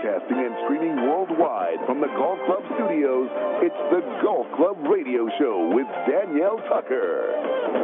Broadcasting and streaming worldwide from the Golf Club studios, it's the Golf Club Radio Show with Danielle Tucker.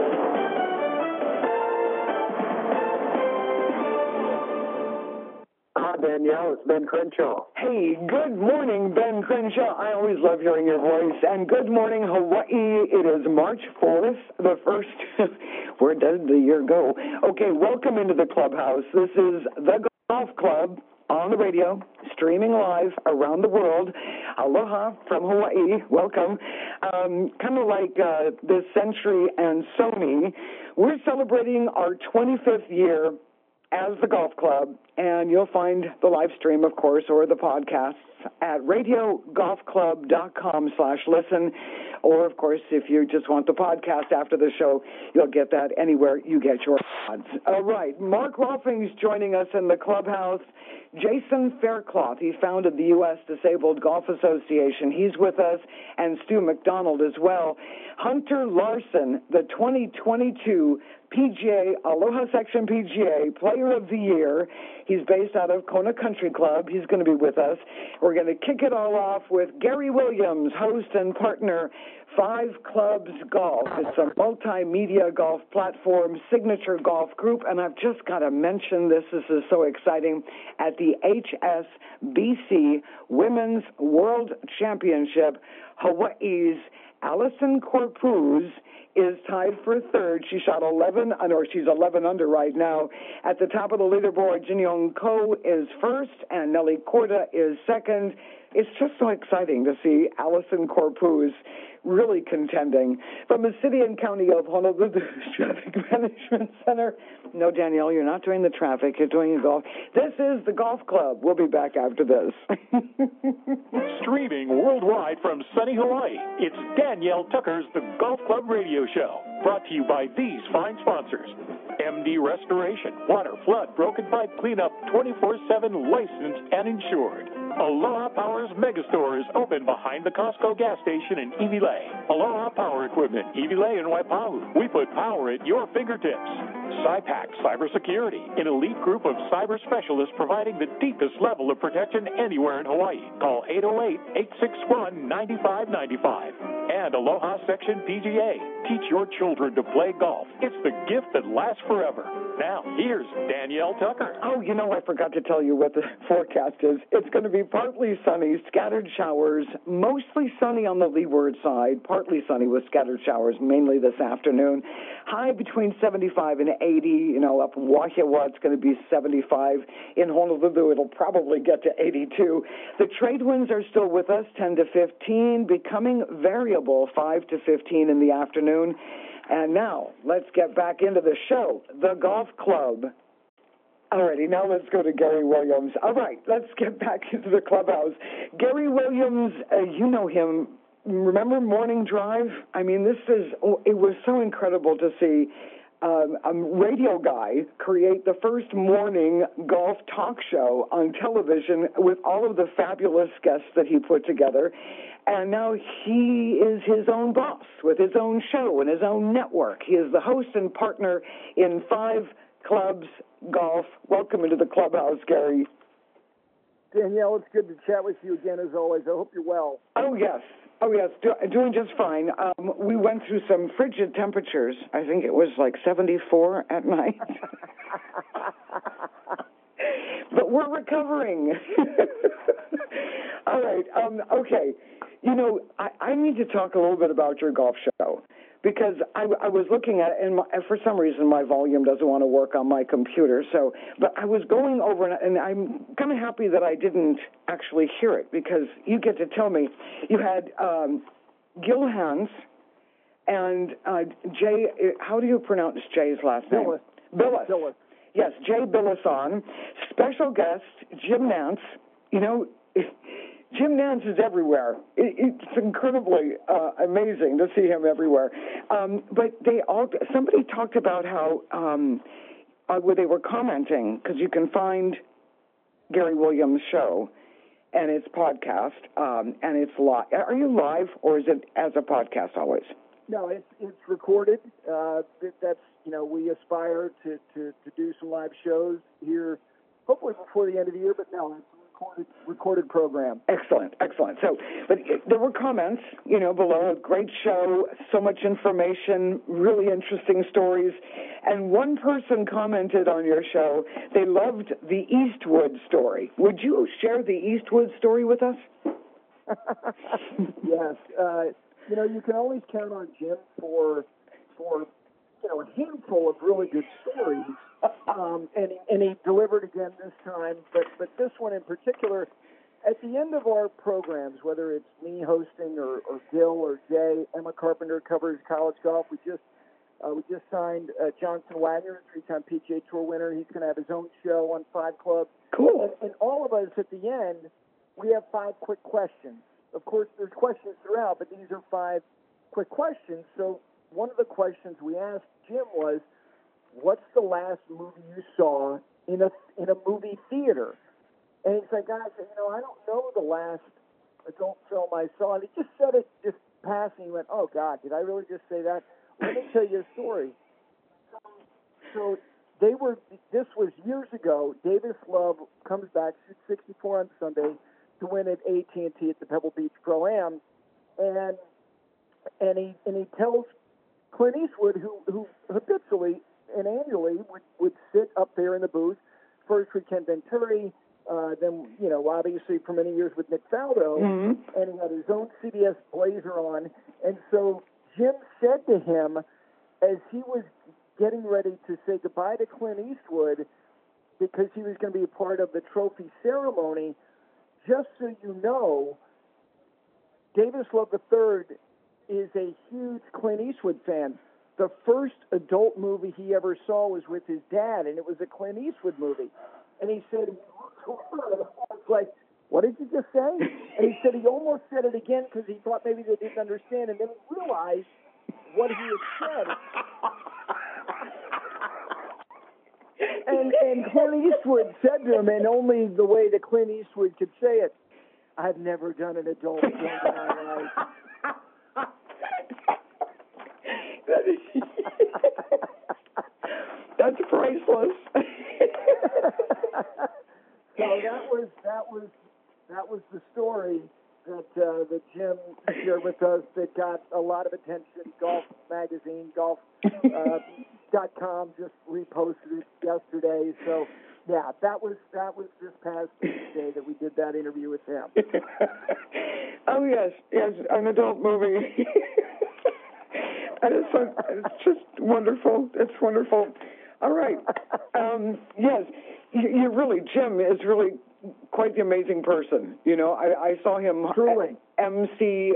Hi, Danielle. It's Ben Crenshaw. Hey, good morning, Ben Crenshaw. I always love hearing your voice. And good morning, Hawaii. It is March 4th, the first. Where did the year go? Okay, welcome into the clubhouse. This is the Golf Club on the radio, streaming live around the world. Aloha from Hawaii. Welcome. Kind of like this Century and Sony, we're celebrating our 25th year as the Golf Club, and you'll find the live stream, of course, or the podcasts at radiogolfclub.com/listen, or, of course, if you just want the podcast after the show, you'll get that anywhere you get your pods. All right, Mark Rolfing's joining us in the clubhouse. Jason Faircloth, he founded the U.S. Disabled Golf Association. He's with us, and Stu McDonald as well. Hunter Larson, the 2022 PGA, Aloha Section PGA Player of the Year. He's based out of Kona Country Club. He's going to be with us. We're going to kick it all off with Gary Williams, host and partner, Five Clubs Golf. It's a multimedia golf platform, signature golf group, and I've just got to mention this. This is so exciting. At the HSBC Women's World Championship, Hawaii's Allison Corpuz is tied for third. She shot 11, or she's 11 under right now. At the top of the leaderboard, Jin Young Ko is first, and Nelly Korda is second. It's just so exciting to see Allison Corpuz really contending. From the City and County of Honolulu Traffic Management Center. No, Danielle, you're not doing the traffic. You're doing the golf. This is the Golf Club. We'll be back after this. Streaming worldwide from sunny Hawaii, it's Danielle Tucker's The Golf Club Radio Show. Brought to you by these fine sponsors. MD Restoration, water, flood, broken pipe cleanup, 24/7 licensed and insured. Aloha Power's Megastore is open behind the Costco gas station in Iwilei. Aloha Power Equipment, Iwilei and Waipahu. We put power at your fingertips. SciPac Cybersecurity, an elite group of cyber specialists providing the deepest level of protection anywhere in Hawaii. Call 808-861-9595. And Aloha Section PGA. Teach your children to play golf. It's the gift that lasts forever. Now, here's Danielle Tucker. Oh, you know, I forgot to tell you what the forecast is. It's going to be partly sunny, scattered showers, mostly sunny on the leeward side, partly sunny with scattered showers, mainly this afternoon. High between 75 and 80. You know, up in Wahiawa, it's going to be 75. In Honolulu, it'll probably get to 82. The trade winds are still with us, 10 to 15, becoming variable, 5 to 15 in the afternoon. And now, let's get back into the show, the Golf Club. Alrighty, now let's go to Gary Williams. All right, let's get back into the clubhouse. Gary Williams, you know him. Remember Morning Drive? I mean, it was so incredible to see a radio guy create the first morning golf talk show on television with all of the fabulous guests that he put together. And now he is his own boss with his own show and his own network. He is the host and partner in Five Clubs Golf. Welcome into the clubhouse, Gary. Danielle, it's good to chat with you again as always. I hope you're well. Oh, yes. Doing just fine. We went through some frigid temperatures. I think it was like 74 at night. But we're recovering. All right. Okay. You know, I need to talk a little bit about your golf show because I was looking at it, and for some reason my volume doesn't want to work on my computer. But I was going over, and I'm kind of happy that I didn't actually hear it because you get to tell me. You had Gil Hans and Jay. How do you pronounce Jay's last name? Billis. Yes, Jay Billis on. Special guest Jim Nance. You know, Jim Nance is everywhere. It's incredibly amazing to see him everywhere. But somebody talked about how where they were commenting, because you can find Gary Williams' show and its podcast, and it's live. Are you live, or is it as a podcast always? No, it's recorded. That's we aspire to do some live shows here, hopefully before the end of the year. But no, it's recorded program. Excellent. So, but there were comments, below. Great show, so much information, really interesting stories. And one person commented on your show, they loved the Eastwood story. Would you share the Eastwood story with us? Yes. You can always count on Jim for a handful of really good stories. And he delivered again this time, but this one in particular, at the end of our programs, whether it's me hosting or Gil or Jay, Emma Carpenter covers college golf. We just signed Johnson Wagner, 3-time PGA Tour winner. He's going to have his own show on 5 Club. Cool. And all of us at the end, we have 5 quick questions. Of course, there's questions throughout, but these are 5 quick questions. So one of the questions we asked Jim was, what's the last movie you saw in a movie theater? And he's like, guys, I don't know the last adult film I saw. And he just said it just passing. He went, oh, God, did I really just say that? Let me tell you a story. So this was years ago. Davis Love comes back, shoots 64 on Sunday to win at AT&T at the Pebble Beach Pro-Am. And he tells Clint Eastwood, who habitually and annually would sit up there in the booth, first with Ken Venturi, then, obviously for many years with Nick Faldo, and he had his own CBS blazer on. And so Jim said to him, as he was getting ready to say goodbye to Clint Eastwood, because he was going to be a part of the trophy ceremony, just so you know, Davis Love III is a huge Clint Eastwood fan. The first adult movie he ever saw was with his dad, and it was a Clint Eastwood movie. And he said, like, what did you just say? And he said he almost said it again because he thought maybe they didn't understand, and then he realized what he had said. And Clint Eastwood said to him, and only the way that Clint Eastwood could say it, I've never done an adult film in my life. That's priceless. So that was the story that Jim shared with us that got a lot of attention. Golf Magazine, golf.com just reposted it yesterday. So yeah, that was this past Tuesday that we did that interview with him. Oh yes, an adult movie. And it's just wonderful. It's wonderful. All right. Yes, you really, Jim is really quite the amazing person. I saw him Truly. MC,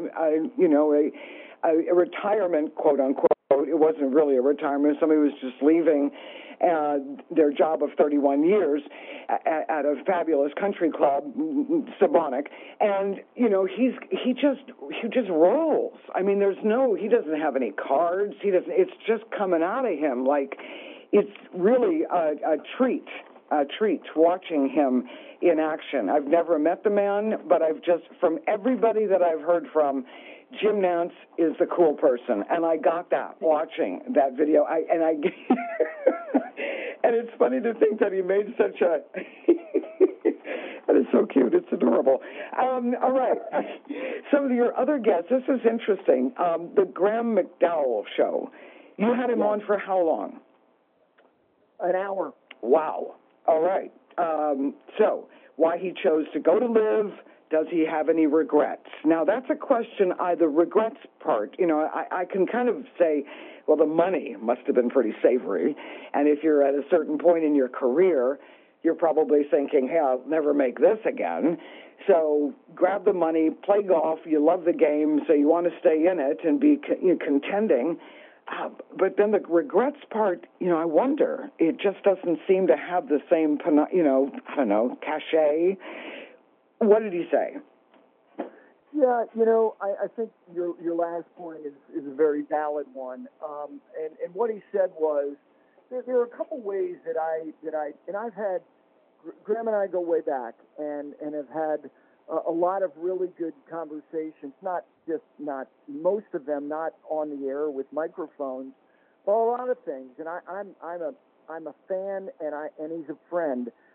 a retirement, quote unquote. It wasn't really a retirement. Somebody was just leaving their job of 31 years at a fabulous country club, Sabonic, and he just rolls. I mean, he doesn't have any cards. It's just coming out of him like it's really a treat watching him in action. I've never met the man, but from everybody that I've heard from, Jim Nantz is the cool person, and I got that watching that video. And it's funny to think that he made such a. That is so cute. It's adorable. All right. Some of your other guests. This is interesting. The Graham McDowell show. You had him on for how long? An hour. Wow. All right. So, why he chose to go to live? Does he have any regrets? Now, that's a question, the regrets part. I can kind of say, well, the money must have been pretty savory. And if you're at a certain point in your career, you're probably thinking, hey, I'll never make this again. So grab the money, play golf. You love the game, so you want to stay in it and be contending. But then the regrets part, I wonder. It just doesn't seem to have the same, cachet. What did he say? Yeah, I think your last point is a very valid one. And what he said was there are a couple ways that I've had Graham and I go way back and have had a lot of really good conversations. Not most of them not on the air with microphones, but a lot of things. And I'm a fan and he's a friend.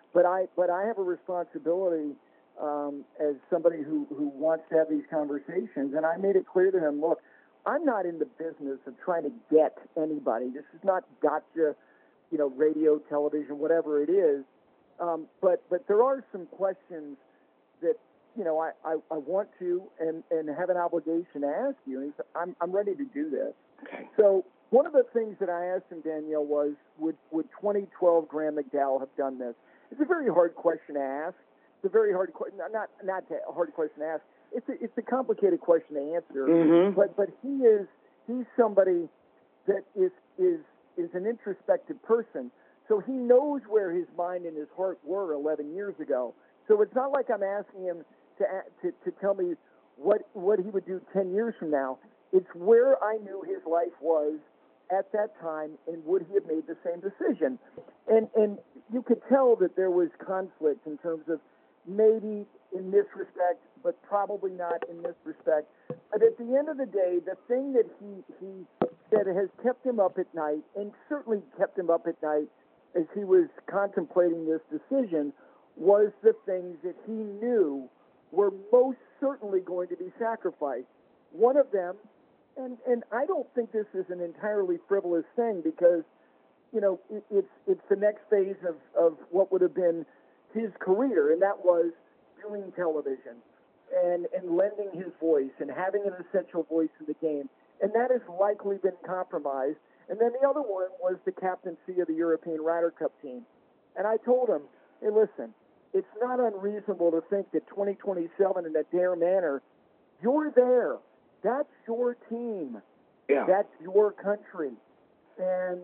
but I have a responsibility as somebody who wants to have these conversations, and I made it clear to him, look, I'm not in the business of trying to get anybody. This is not gotcha, radio, television, whatever it is. But there are some questions that, I want to and have an obligation to ask you. And he said, I'm ready to do this. Okay. So one of the things that I asked him, Danielle, was, would 2012 Graham McDowell have done this? It's a very hard question to ask. It's a very hard question, not a hard question to ask. It's a complicated question to answer. Mm-hmm. But he's somebody that is an introspective person. So he knows where his mind and his heart were 11 years ago. So it's not like I'm asking him to tell me what he would do 10 years from now. It's where I knew his life was at that time, and would he have made the same decision? And you could tell that there was conflict in terms of maybe in this respect, but probably not in this respect. But at the end of the day, the thing that he said has kept him up at night, and certainly kept him up at night as he was contemplating this decision, was the things that he knew were most certainly going to be sacrificed. One of them, and I don't think this is an entirely frivolous thing, because, it's the next phase of what would have been his career, and that was doing television and lending his voice and having an essential voice in the game. And that has likely been compromised. And then the other one was the captaincy of the European Ryder Cup team. And I told him, hey, listen, it's not unreasonable to think that 2027 in Adair Manor, you're there. That's your team. Yeah. That's your country. And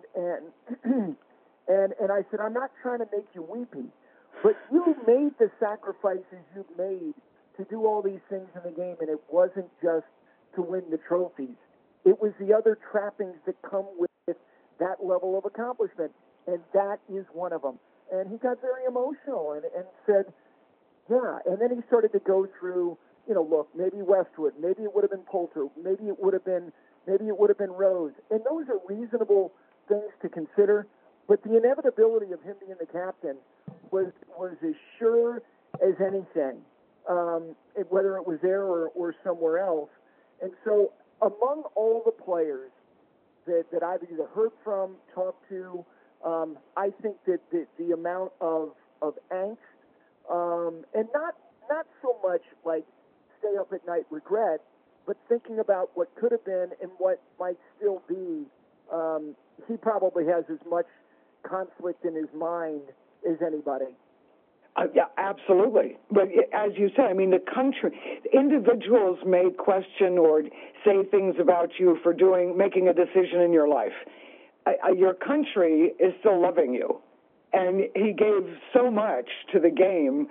I said, I'm not trying to make you weepy, but you made the sacrifices you've made to do all these things in the game, and it wasn't just to win the trophies. It was the other trappings that come with that level of accomplishment, and that is one of them. And he got very emotional and said, yeah. And then he started to go through, look, maybe Westwood, maybe it would have been Poulter, maybe it would have been Rose. And those are reasonable things to consider, but the inevitability of him being the captain was as sure as anything, whether it was there or somewhere else. And so among all the players that I've either heard from, talked to, I think that the amount of angst, and not so much like stay up at night regret, but thinking about what could have been and what might still be, he probably has as much conflict in his mind as anybody. Yeah, absolutely. But as you said, the country, individuals may question or say things about you for making a decision in your life. Your country is still loving you. And he gave so much to the game.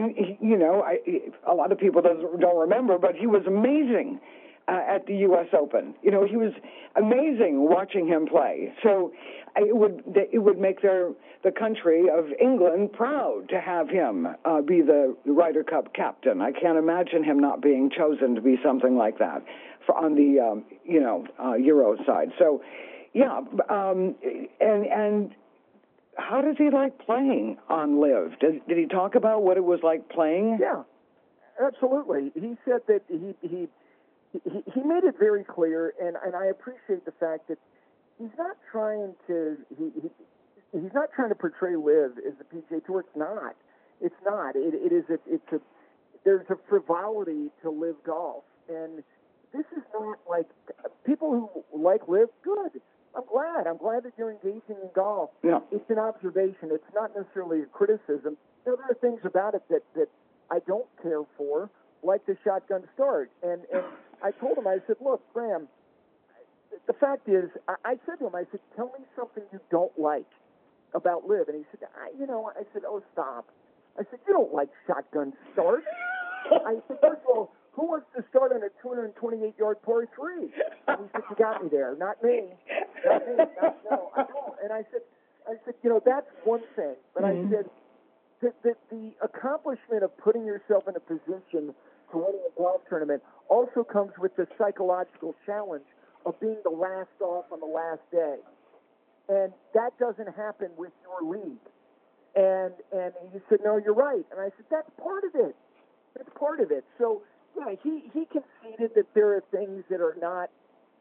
A lot of people don't remember, but he was amazing at the U.S. Open. He was amazing watching him play. So it would make the country of England proud to have him be the Ryder Cup captain. I can't imagine him not being chosen to be something like that on the Euro side. So, yeah, and how does he like playing on LIV? Did he talk about what it was like playing? Yeah, absolutely. He said that he made it very clear, and I appreciate the fact that he's not trying to portray LIV as the PGA Tour. It's not. There's a frivolity to LIV golf, and this is not like people who like LIV. Good. I'm glad that you're engaging in golf. Yeah. It's an observation. It's not necessarily a criticism. There are things about it that I don't care for, like the shotgun start. And I told him, I said, look, Graham, the fact is, I said to him, I said, tell me something you don't like about LIV. And he said, I said, oh, stop. I said, you don't like shotgun start. I said, first of all, who wants to start on a 228-yard par 3? And he said, you got me there. Not me. No, I don't. And I said, that's one thing. But I said, the accomplishment of putting yourself in a position to winning a golf tournament also comes with the psychological challenge of being the last off on the last day. And that doesn't happen with your league. And he said, no, you're right. And I said, that's part of it. That's part of it. So, yeah, he conceded that there are things that are not,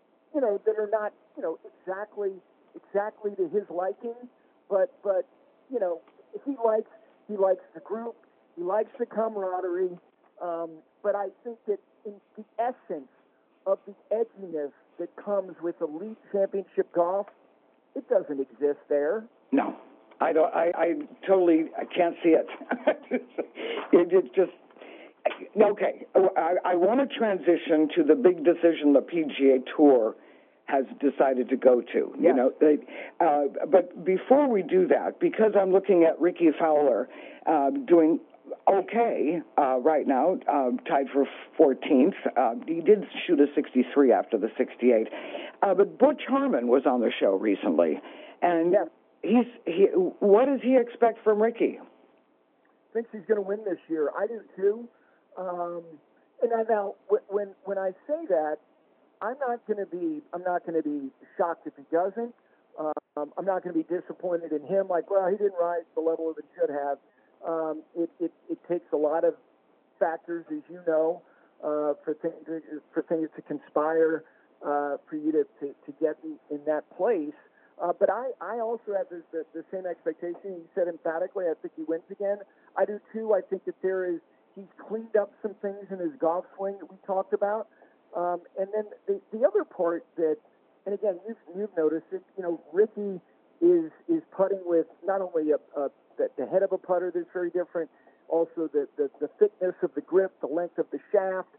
exactly to his liking. But he likes the group. He likes the camaraderie. But I think that in the essence of the edginess that comes with elite championship golf, it doesn't exist there. No, I don't. I can't see it. It just. Okay, I want to transition to the big decision the PGA Tour has decided to go to. Yeah. But before we do that, because I'm looking at Ricky Fowler doing okay right now, tied for 14th. He did shoot a 63 after the 68. But Butch Harmon was on the show recently, and what does he expect from Ricky? Thinks he's going to win this year. I do too. And now, when I say that, I'm not going to be shocked if he doesn't. I'm not going to be disappointed in him. Like, well, he didn't rise to the level that he should have. It takes a lot of factors, as you know, for things to conspire for you to get in that place. But I also have the same expectation. He said emphatically, I think he wins again. I do too. I think that he's cleaned up some things in his golf swing that we talked about. And then the other part that, and again, you've noticed it. Ricky is putting with not only the head of a putter that's very different, also the thickness of the grip, the length of the shaft.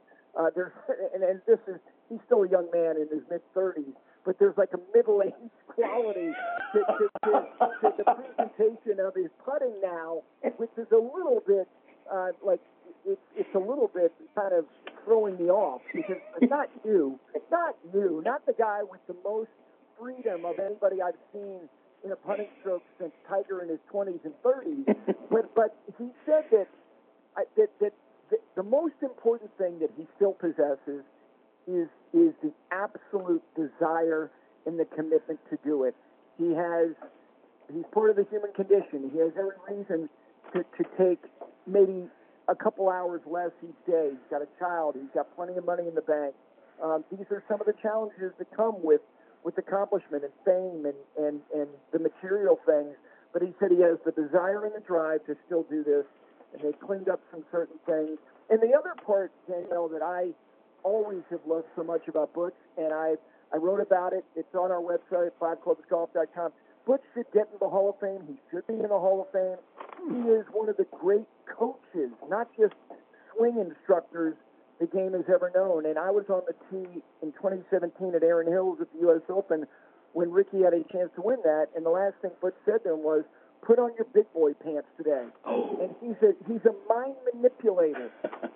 He's still a young man in his mid-30s, but there's like a middle-aged quality to the presentation of his putting now, which is a little bit it's a little bit kind of throwing me off, because not the guy with the most freedom of anybody I've seen in a putting stroke since Tiger in his 20s and 30s. but he said that the most important thing that he still possesses is the absolute desire and the commitment to do it. He's part of the human condition. He has every reason to take maybe a couple hours less each day. He's got a child. He's got plenty of money in the bank. These are some of the challenges that come with accomplishment and fame and the material things. But he said he has the desire and the drive to still do this, and they cleaned up some certain things. And the other part, Danielle, that I always have loved so much about Butch, and I wrote about it. It's on our website, fiveclubsgolf.com. Butch should get in the Hall of Fame. He should be in the Hall of Fame. He is one of the great coaches, not just swing instructors the game has ever known. And I was on the tee in 2017 at Erin Hills at the U.S. Open when Ricky had a chance to win that. And the last thing Butch said to him was, "Put on your big boy pants today." And he's a mind manipulator.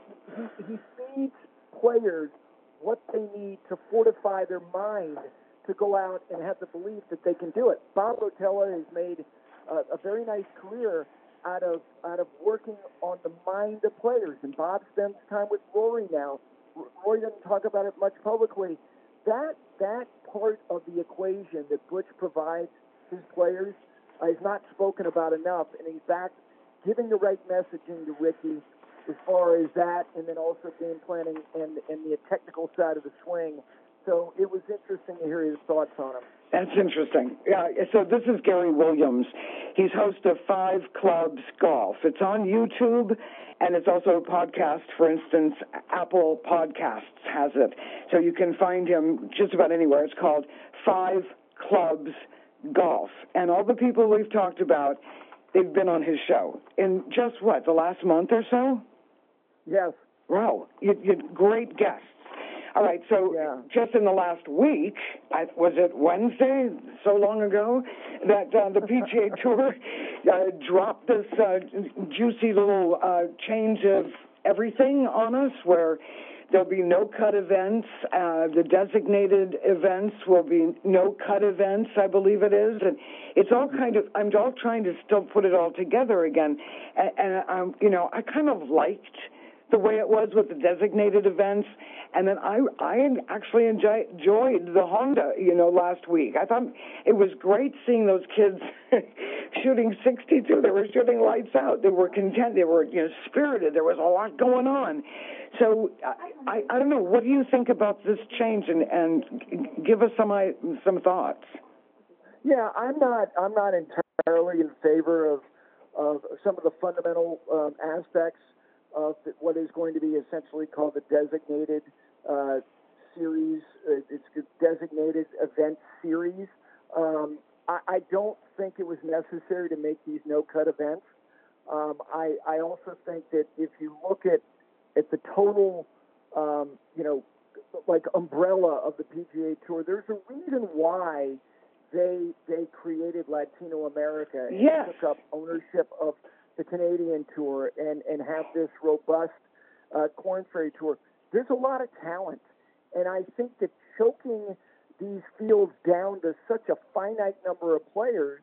He feeds players what they need to fortify their mind to go out and have the belief that they can do it. Bob Rotella has made a very nice career out of working on the mind of players, and Bob spends time with Rory now. Rory doesn't talk about it much publicly. That part of the equation that Butch provides his players is not spoken about enough, and he's back giving the right messaging to Ricky as far as that, and then also game planning and the technical side of the swing. So it was interesting to hear his thoughts on him. That's interesting. Yeah. So this is Gary Williams. He's host of Five Clubs Golf. It's on YouTube, and it's also a podcast. For instance, Apple Podcasts has it. So you can find him just about anywhere. It's called Five Clubs Golf. And all the people we've talked about, they've been on his show in just the last month or so? Yes. Wow. You great guests. All right, so just in the last week, was it Wednesday, so long ago, that the PGA Tour dropped this juicy little change of everything on us, where there'll be no-cut events. The designated events will be no-cut events, I believe it is. And it's all I'm all trying to still put it all together again. And I kind of liked the way it was with the designated events. And then I actually enjoyed the Honda, last week. I thought it was great seeing those kids shooting 62. They were shooting lights out. They were content. They were, spirited. There was a lot going on. So I don't know. What do you think about this change? And give us some thoughts. Yeah, I'm not entirely in favor of some of the fundamental aspects of what is going to be essentially called the designated series. It's a designated event series. I don't think it was necessary to make these no-cut events. I also think that if you look at the total, like umbrella of the PGA Tour, there's a reason why they created Latino America and took up ownership of the Canadian Tour and have this robust Korn Ferry Tour. There's a lot of talent, and I think that choking these fields down to such a finite number of players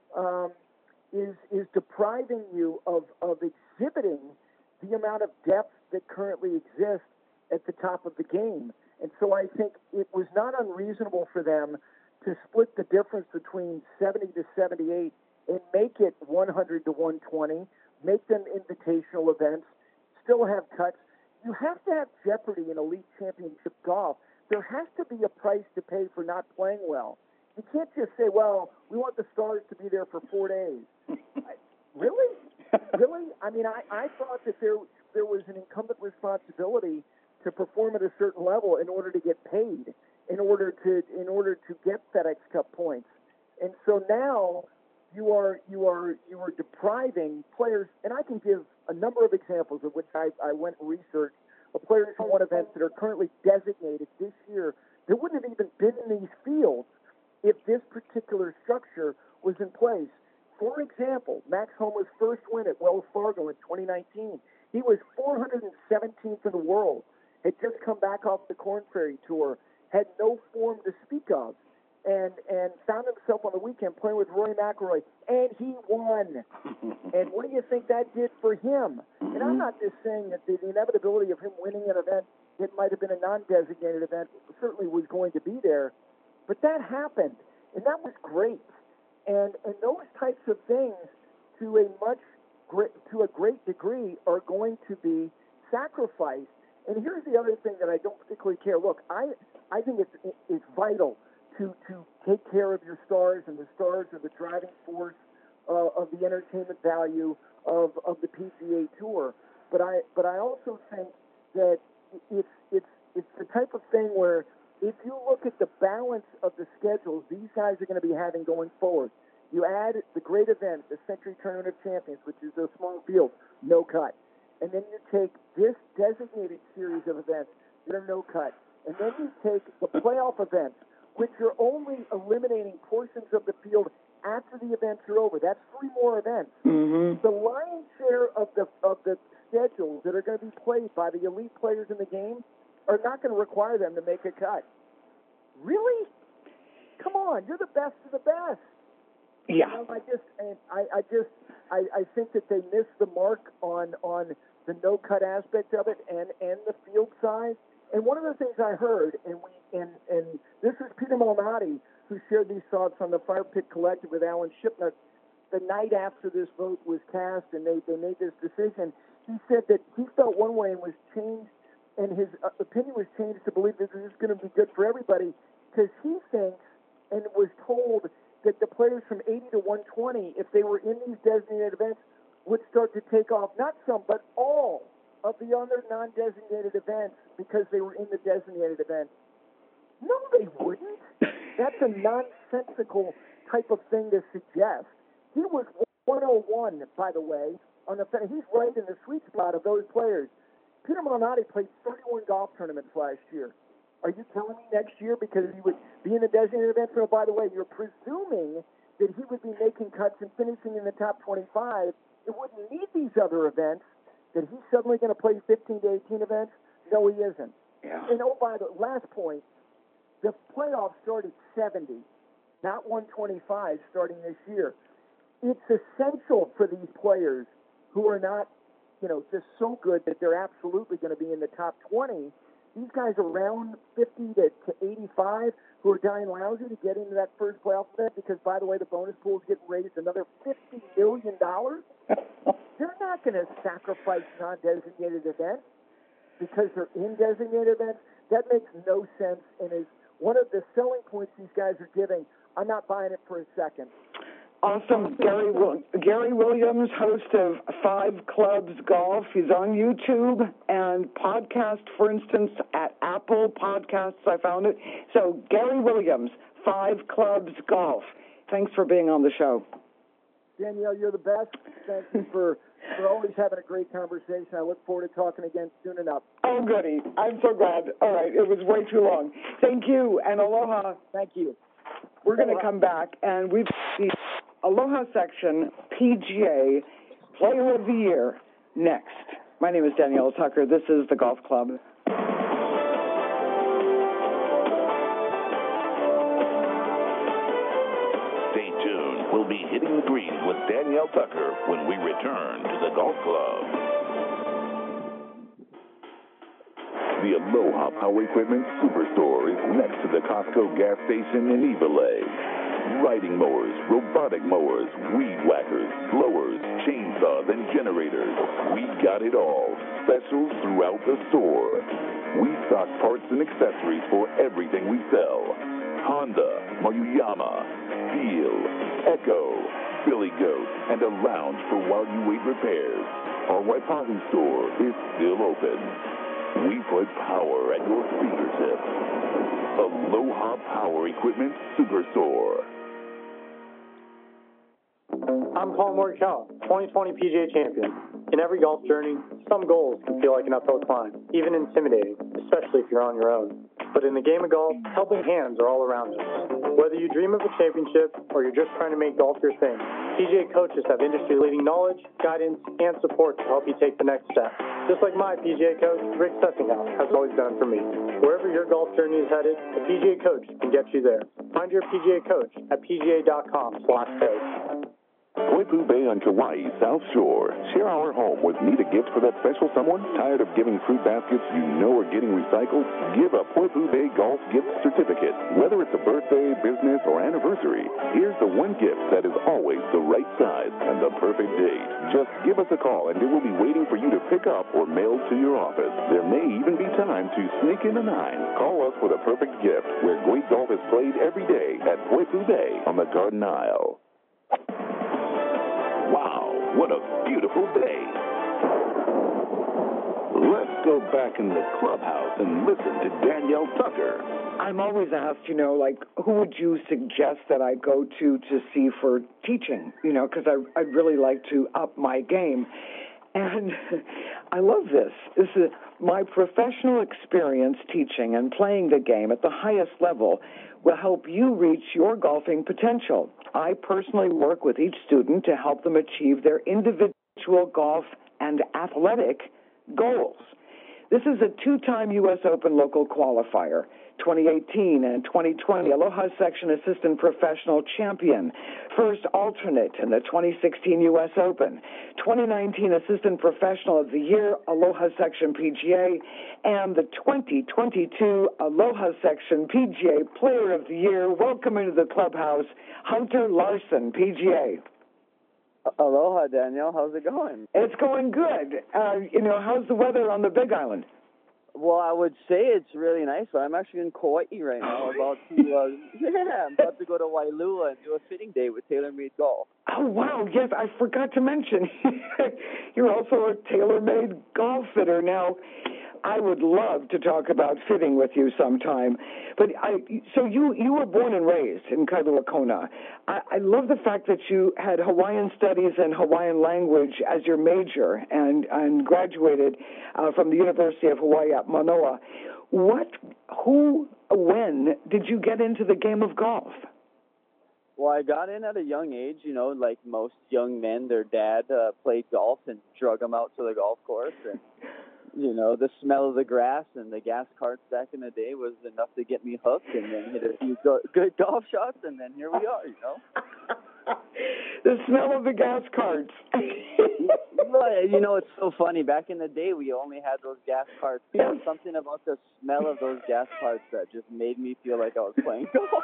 is depriving you of exhibiting the amount of depth that currently exists at the top of the game. And so I think it was not unreasonable for them to split the difference between 70 to 78 and make it 100 to 120, make them invitational events, still have cuts. You have to have jeopardy in elite championship golf. There has to be a price to pay for not playing well. You can't just say, well, we want the stars to be there for 4 days. Really? Really? I mean, I thought that there was an incumbent responsibility to perform at a certain level in order to get paid, in order to get FedEx Cup points. And so now you are depriving players, and I can give a number of examples of which I went and researched, of players who won events that are currently designated this year that wouldn't have even been in these fields if this particular structure was in place. For example, Max Homa's first win at Wells Fargo in 2019, he was 417th in the world, had just come back off the Korn Ferry Tour, had no form to speak of, and found himself on the weekend playing with Rory McIlroy, and he won. And what do you think that did for him? And I'm not just saying that the inevitability of him winning an event that might have been a non-designated event certainly was going to be there, but that happened, and that was great. And those types of things, to a great degree, are going to be sacrificed. And here's the other thing that I don't particularly care. Look, I think it's vital to take care of your stars, and the stars are the driving force of the entertainment value of the PGA Tour. But I also think that it's the type of thing where if you look at the balance of the schedules these guys are going to be having going forward, you add the great event, the Century Tournament of Champions, which is a small field, no cut. And then you take this designated series of events that are no cut. And then you take the playoff events, which are only eliminating portions of the field after the events are over. That's 3 more events. Mm-hmm. The lion's share of the schedules that are going to be played by the elite players in the game are not going to require them to make a cut. Really? Come on, you're the best of the best. Yeah. I think that they missed the mark on the no cut aspect of it and the field size. And one of the things I heard, and this is Peter Malnati, who shared these thoughts on the Fire Pit Collective with Alan Shipnuck the night after this vote was cast and they made this decision. He said that he felt one way and was changed, and his opinion was changed to believe that this is going to be good for everybody, because he thinks and was told that the players from 80 to 120, if they were in these designated events, would start to take off, not some, but all of the other non-designated events because they were in the designated events. No, they wouldn't. That's a nonsensical type of thing to suggest. He was 101, by the way, on the he's right in the sweet spot of those players. Peter Malnati played 31 golf tournaments last year. Are you telling me next year, because he would be in the designated events? So, by the way, you're presuming that he would be making cuts and finishing in the top 25. It wouldn't need these other events. That he's suddenly going to play 15 to 18 events? No, he isn't. Yeah. And by the last point, the playoffs started 70, not 125 starting this year. It's essential for these players who are not, just so good that they're absolutely going to be in the top 20. These guys around 50 to 85 who are dying lousy to get into that first playoff event because, by the way, the bonus pool is getting raised another $50 million. They're not going to sacrifice non-designated events because they're in designated events. That makes no sense and is one of the selling points these guys are giving. I'm not buying it for a second. Awesome. Gary Williams, host of Five Clubs Golf. He's on YouTube and podcast, for instance, at Apple Podcasts. I found it. So Gary Williams, Five Clubs Golf. Thanks for being on the show. Danielle, you're the best. Thank you for always having a great conversation. I look forward to talking again soon enough. Oh, goody. I'm so glad. All right. It was way too long. Thank you, and aloha. Thank you. We're going to come back, and we've the Aloha section PGA Player of the Year next. My name is Danielle Tucker. This is the Golf Club. Stay tuned. We'll be hitting the greens with Danielle Tucker when we return to the Golf Club. The Aloha Power Equipment Superstore is next to the Costco gas station in Evelay. Riding mowers, robotic mowers, weed whackers, blowers, chainsaws, and generators. We got it all. Specials throughout the store. We stock parts and accessories for everything we sell. Honda, Maruyama, Steel, Echo, Billy Goat, and a lounge for while you wait repairs. Our Waipahu store is still open. We put power at your fingertips. Aloha Power Equipment Superstore. I'm Colin Morikawa, 2020 PGA champion. In every golf journey, some goals can feel like an uphill climb, even intimidating, especially if you're on your own. But in the game of golf, helping hands are all around us. Whether you dream of a championship or you're just trying to make golf your thing, PGA coaches have industry-leading knowledge, guidance, and support to help you take the next step. Just like my PGA coach, Rick Sessinghouse, has always done for me. Wherever your golf journey is headed, a PGA coach can get you there. Find your PGA coach at pga.com/coach. Poipu Bay on Kauai's South Shore. Share our home with Need a Gift for that special someone? Tired of giving fruit baskets you know are getting recycled? Give a Poipu Bay Golf Gift Certificate. Whether it's a birthday, business, or anniversary, here's the one gift that is always the right size and the perfect date. Just give us a call and it will be waiting for you to pick up or mail to your office. There may even be time to sneak in a 9. Call us for the perfect gift where great golf is played every day at Poipu Bay on the Garden Isle. Wow, what a beautiful day. Let's go back in the clubhouse and listen to Danielle Tucker. I'm always asked, who would you suggest that I go to see for teaching? Because I'd really like to up my game. And I love this. This is my professional experience teaching and playing the game at the highest level will help you reach your golfing potential. I personally work with each student to help them achieve their individual golf and athletic goals. This is a 2-time U.S. Open local qualifier, 2018 and 2020 Aloha Section Assistant Professional Champion, first alternate in the 2016 U.S. Open, 2019 Assistant Professional of the Year, Aloha Section PGA, and the 2022 Aloha Section PGA Player of the Year. Welcome into the clubhouse, Hunter Larson, PGA. Aloha, Danielle. How's it going? It's going good. How's the weather on the Big Island? Well, I would say it's really nice, but I'm actually in Kauai right now. I'm about to go to Wailua and do a fitting day with TaylorMade Golf. Oh, wow. Yes, I forgot to mention. You're also a TaylorMade golf fitter. Now, I would love to talk about fitting with you sometime. But so you were born and raised in Kailua Kona. I love the fact that you had Hawaiian studies and Hawaiian language as your major and graduated from the University of Hawaii at Manoa. When did you get into the game of golf? Well, I got in at a young age, like most young men. Their dad played golf and drug them out to the golf course. And, the smell of the grass and the gas carts back in the day was enough to get me hooked and then hit a few good golf shots, and then here we are, The smell of the gas carts. Well, you know, it's so funny. Back in the day, we only had those gas carts. There was something about the smell of those gas carts that just made me feel like I was playing golf.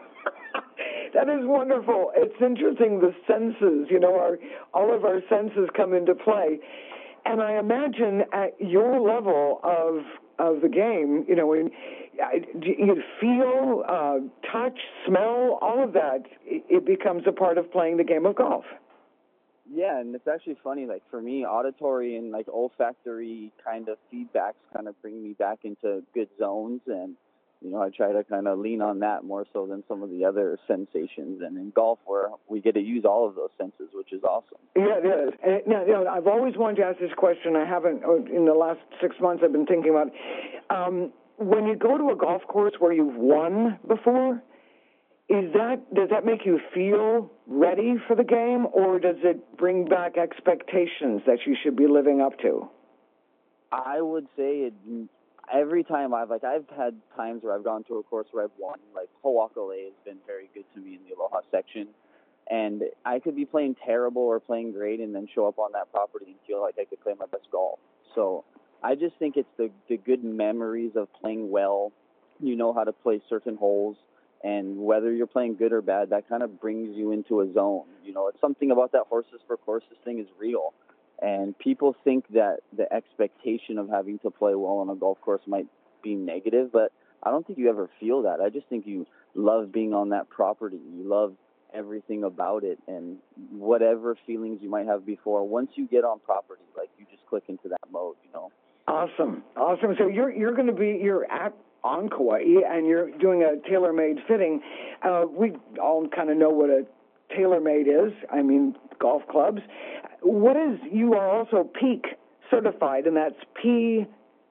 That is wonderful. It's interesting, the senses, all of our senses come into play. And I imagine at your level of the game, when you feel, touch, smell, all of that, it becomes a part of playing the game of golf. Yeah, and it's actually funny, like for me, auditory and like olfactory kind of feedbacks kind of bring me back into good zones, and I try to kind of lean on that more so than some of the other sensations. And in golf, where we get to use all of those senses, which is awesome. Yeah, it is. And now, I've always wanted to ask this question. I haven't, in the last 6 months, I've been thinking about it. When you go to a golf course where you've won before, does that make you feel ready for the game, or does it bring back expectations that you should be living up to? I would say every time I've had times where I've gone to a course where I've won, like Hawakale has been very good to me in the Aloha section, and I could be playing terrible or playing great and then show up on that property and feel like I could play my best golf. So I just think it's the good memories of playing well. You know how to play certain holes, and whether you're playing good or bad, that kind of brings you into a zone. It's something about that horses for courses thing is real. And people think that the expectation of having to play well on a golf course might be negative, but I don't think you ever feel that. I just think you love being on that property. You love everything about it, and whatever feelings you might have before, once you get on property, like you just click into that mode, Awesome. So you're on Kauai, and you're doing a tailor-made fitting. We all kind of know what a tailor-made is. I mean, golf clubs. You are also PEAK certified, and that's PEAK,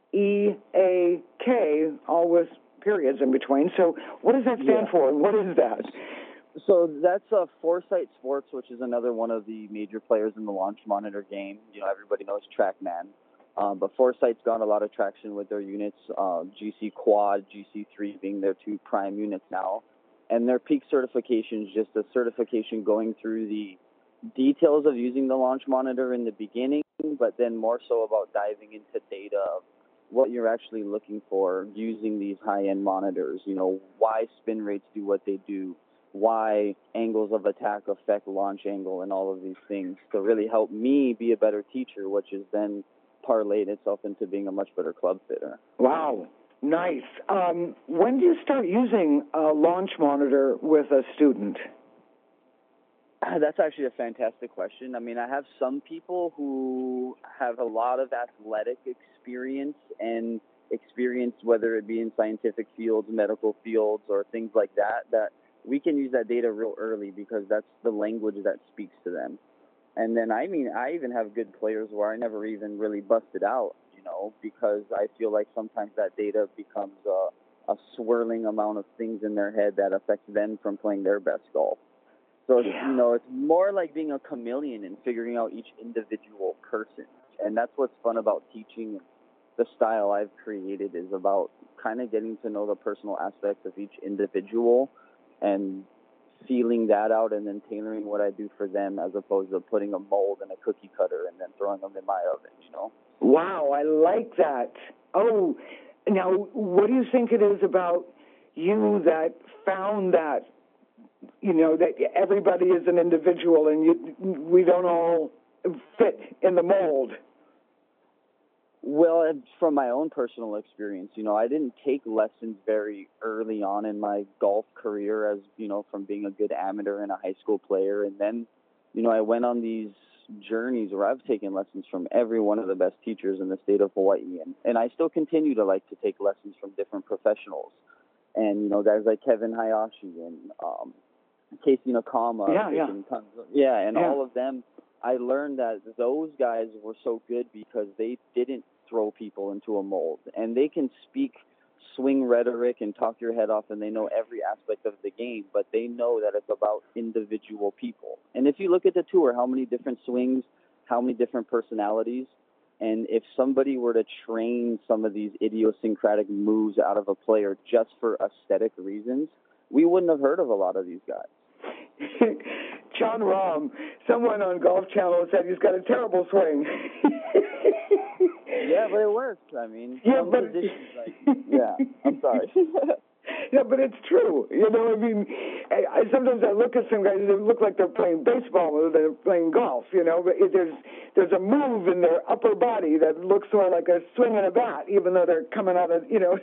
all with periods in between. So what does that stand for, and what is that? So that's Foresight Sports, which is another one of the major players in the launch monitor game. Everybody knows TrackMan. But Foresight's got a lot of traction with their units, GC Quad, GC3 being their two prime units now. And their PEAK certification is just a certification going through the details of using the launch monitor in the beginning, but then more so about diving into data of what you're actually looking for using these high-end monitors. Why spin rates do what they do, why angles of attack affect launch angle, and all of these things to really help me be a better teacher, which is then parlayed itself into being a much better club fitter. Wow. Nice. When do you start using a launch monitor with a student? That's actually a fantastic question. I mean, I have some people who have a lot of athletic experience and experience, whether it be in scientific fields, medical fields, or things like that, that we can use that data real early because that's the language that speaks to them. And then, I even have good players where I never even really busted out, because I feel like sometimes that data becomes a swirling amount of things in their head that affects them from playing their best golf. So, it's more like being a chameleon and figuring out each individual person. And that's what's fun about teaching. The style I've created is about kind of getting to know the personal aspects of each individual and feeling that out and then tailoring what I do for them, as opposed to putting a mold in a cookie cutter and then throwing them in my oven, Wow, I like that. Oh, now, what do you think it is about you that found that, that everybody is an individual and we don't all fit in the mold? Well, from my own personal experience, I didn't take lessons very early on in my golf career as, from being a good amateur and a high school player. And then, I went on these journeys where I've taken lessons from every one of the best teachers in the state of Hawaii. And I still continue to like to take lessons from different professionals. And, guys like Kevin Hayashi and Casey Nakama. All of them. I learned that those guys were so good because they didn't throw people into a mold, and they can speak swing rhetoric and talk your head off, and they know every aspect of the game, but they know that it's about individual people. And if you look at the tour, how many different swings, how many different personalities, and if somebody were to train some of these idiosyncratic moves out of a player just for aesthetic reasons, we wouldn't have heard of a lot of these guys. John Rahm, someone on Golf Channel said he's got a terrible swing. Yeah, but it works. I mean, Yeah, some but positions, yeah, I'm sorry. Yeah, but it's true. You know, I mean, sometimes I look at some guys and they look like they're playing baseball or they're playing golf. You know, but there's a move in their upper body that looks sort of like a swing and a bat, even though they're coming out of, you know.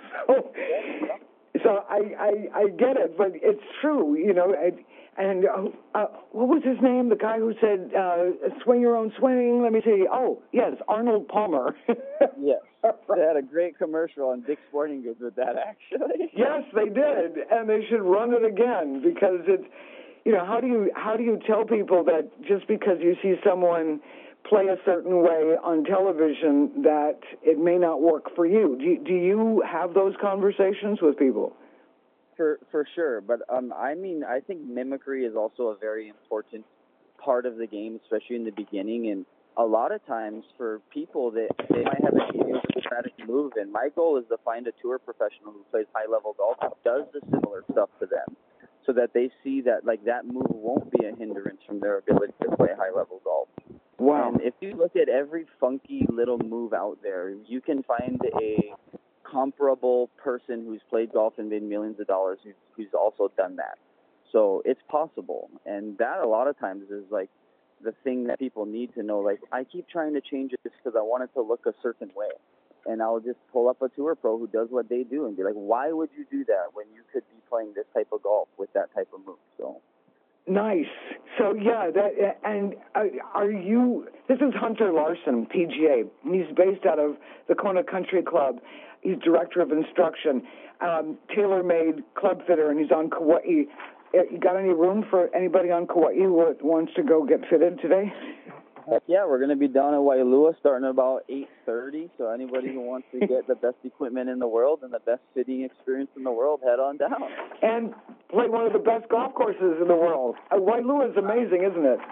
So I get it, but it's true. You know, and what was his name? The guy who said, "Swing your own swing." Let me see. Oh, yes, Arnold Palmer. Yes. They had a great commercial on Dick's Sporting Goods with that, actually. Yes, they did, and they should run it again because it's, you know, how do you tell people that just because you see someone play a certain way on television that it may not work for you? Do you have those conversations with people? For sure, but I mean, I think mimicry is also a very important part of the game, especially in the beginning. And a lot of times for people that they might have an idiosyncratic move, and my goal is to find a tour professional who plays high-level golf and does the similar stuff to them, so that they see that like that move won't be a hindrance from their ability to play high-level golf. Wow! And if you look at every funky little move out there, you can find a comparable person who's played golf and made millions of dollars who's also done that. So it's possible, and that a lot of times is like the thing that people need to know. Like, I keep trying to change it just because I want it to look a certain way, and I'll just pull up a tour pro who does what they do and be like, why would you do that when you could be playing this type of golf with that type of move? So nice. So yeah, that and are you? This is Hunter Larson, PGA. He's based out of the Kona Country Club. He's director of instruction, tailor-made club fitter, and he's on Kauai. You got any room for anybody on Kauai who wants to go get fitted today? Heck yeah, we're going to be down in Wailua starting about 8:30. So anybody who wants to get the best equipment in the world and the best fitting experience in the world, head on down. And play one of the best golf courses in the world. Wailua is amazing, isn't it?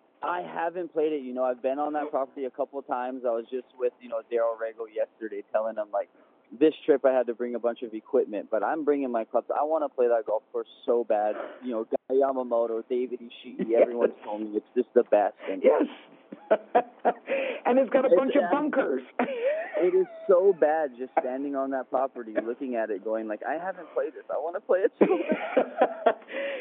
I haven't played it. You know, I've been on that property a couple of times. I was just with, Daryl Rego yesterday telling him, like, this trip I had to bring a bunch of equipment, but I'm bringing my clubs. I want to play that golf course so bad. Guy Yamamoto, David Ishii, yes. Everyone's told me it's just the best. And yes. And it's got a bunch of bunkers. It is so bad just standing on that property, looking at it, going like, I haven't played this. I want to play it so bad.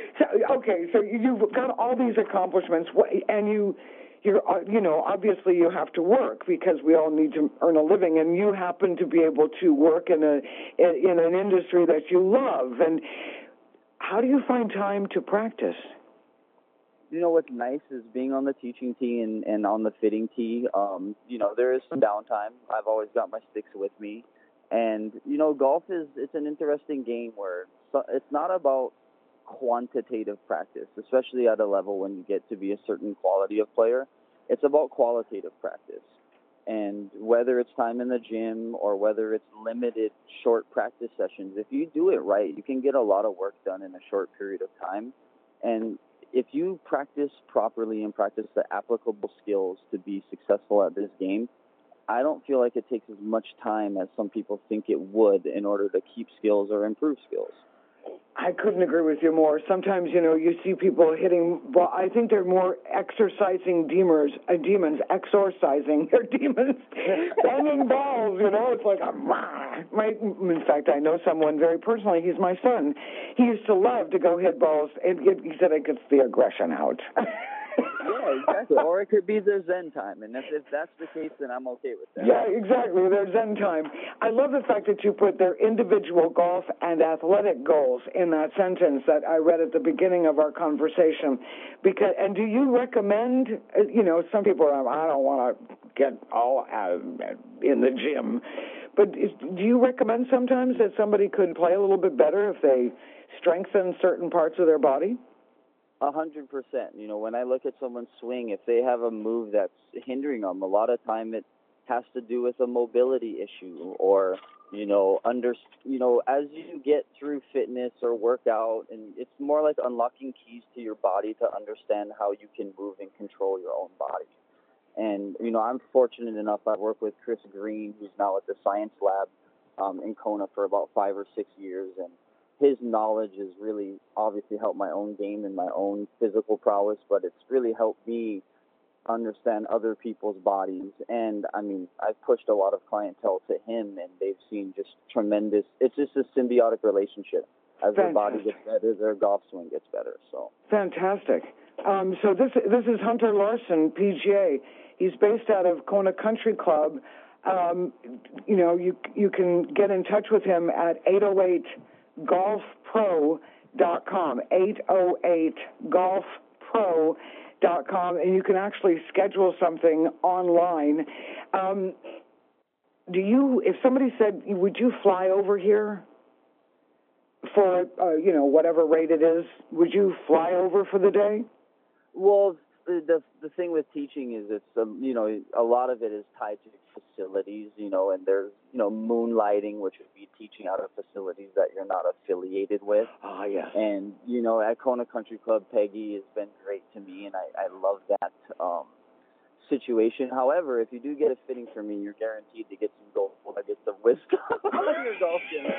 So you've got all these accomplishments, and you're obviously you have to work because we all need to earn a living, and you happen to be able to work in an industry that you love. And how do you find time to practice? What's nice is being on the teaching tee and on the fitting tee. There is some downtime. I've always got my sticks with me. And, golf it's an interesting game where it's not about quantitative practice, especially at a level when you get to be a certain quality of player. It's about qualitative practice. And whether it's time in the gym or whether it's limited short practice sessions, if you do it right, you can get a lot of work done in a short period of time. And if you practice properly and practice the applicable skills to be successful at this game, I don't feel like it takes as much time as some people think it would in order to keep skills or improve skills. I couldn't agree with you more. Sometimes, you see people hitting, well, I think they're more exercising demons, exorcising their demons, banging balls, It's like, in fact, I know someone very personally, he's my son. He used to love to go hit balls, and he said it gets the aggression out. Yeah, exactly. Or it could be their Zen time, and if that's the case, then I'm okay with that. Yeah, exactly. Their Zen time. I love the fact that you put their individual golf and athletic goals in that sentence that I read at the beginning of our conversation. And do you recommend? Some people are, I don't want to get all in the gym, but do you recommend sometimes that somebody could play a little bit better if they strengthen certain parts of their body? 100%. When I look at someone's swing, if they have a move that's hindering them, a lot of time it has to do with a mobility issue or, as you get through fitness or workout, and it's more like unlocking keys to your body to understand how you can move and control your own body. And, I'm fortunate enough, I work with Chris Green, who's now at the Science Lab in Kona for about 5 or 6 years, and his knowledge has really obviously helped my own game and my own physical prowess, but it's really helped me understand other people's bodies. And I mean, I've pushed a lot of clientele to him, and they've seen just tremendous. It's just a symbiotic relationship. As their body gets better, their golf swing gets better. So fantastic. So this is Hunter Larson, PGA. He's based out of Kona Country Club. You know, you can get in touch with him at 808golfpro.com, 808golfpro.com, and you can actually schedule something online. If somebody said, would you fly over here for, you know, whatever rate it is, would you fly over for the day? Well, the thing with teaching is it's, you know, a lot of it is tied to facilities, you know, and there's, you know, moonlighting, which would be teaching out of facilities that you're not affiliated with. Ah, yes. And, you know, at Kona Country Club, Peggy has been great to me, and I love that situation. However, if you do get a fitting for me, you're guaranteed to get some golf, get some wisdom on your golf game.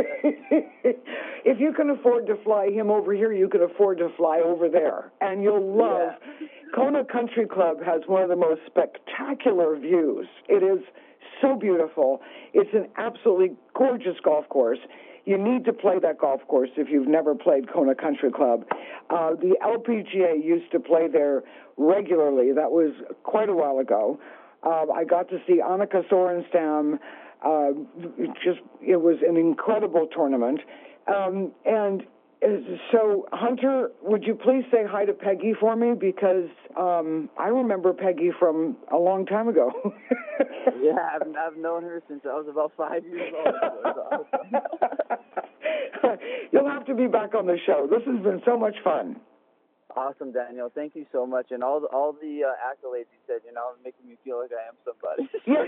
If you can afford to fly him over here, you can afford to fly over there, and you'll love. Kona Country Club has one of the most spectacular views. It is so beautiful. It's an absolutely gorgeous golf course. You need to play that golf course if you've never played Kona Country Club. The LPGA used to play there regularly. That was quite a while ago. I got to see Annika Sorenstam. It was an incredible tournament. And so, Hunter, would you please say hi to Peggy for me? Because I remember Peggy from a long time ago. Yeah, I've known her since I was about 5 years old. You'll have to be back on the show. This has been so much fun. Awesome, Daniel. Thank you so much. And all the accolades you said, you know, making me feel like I am somebody. Yeah.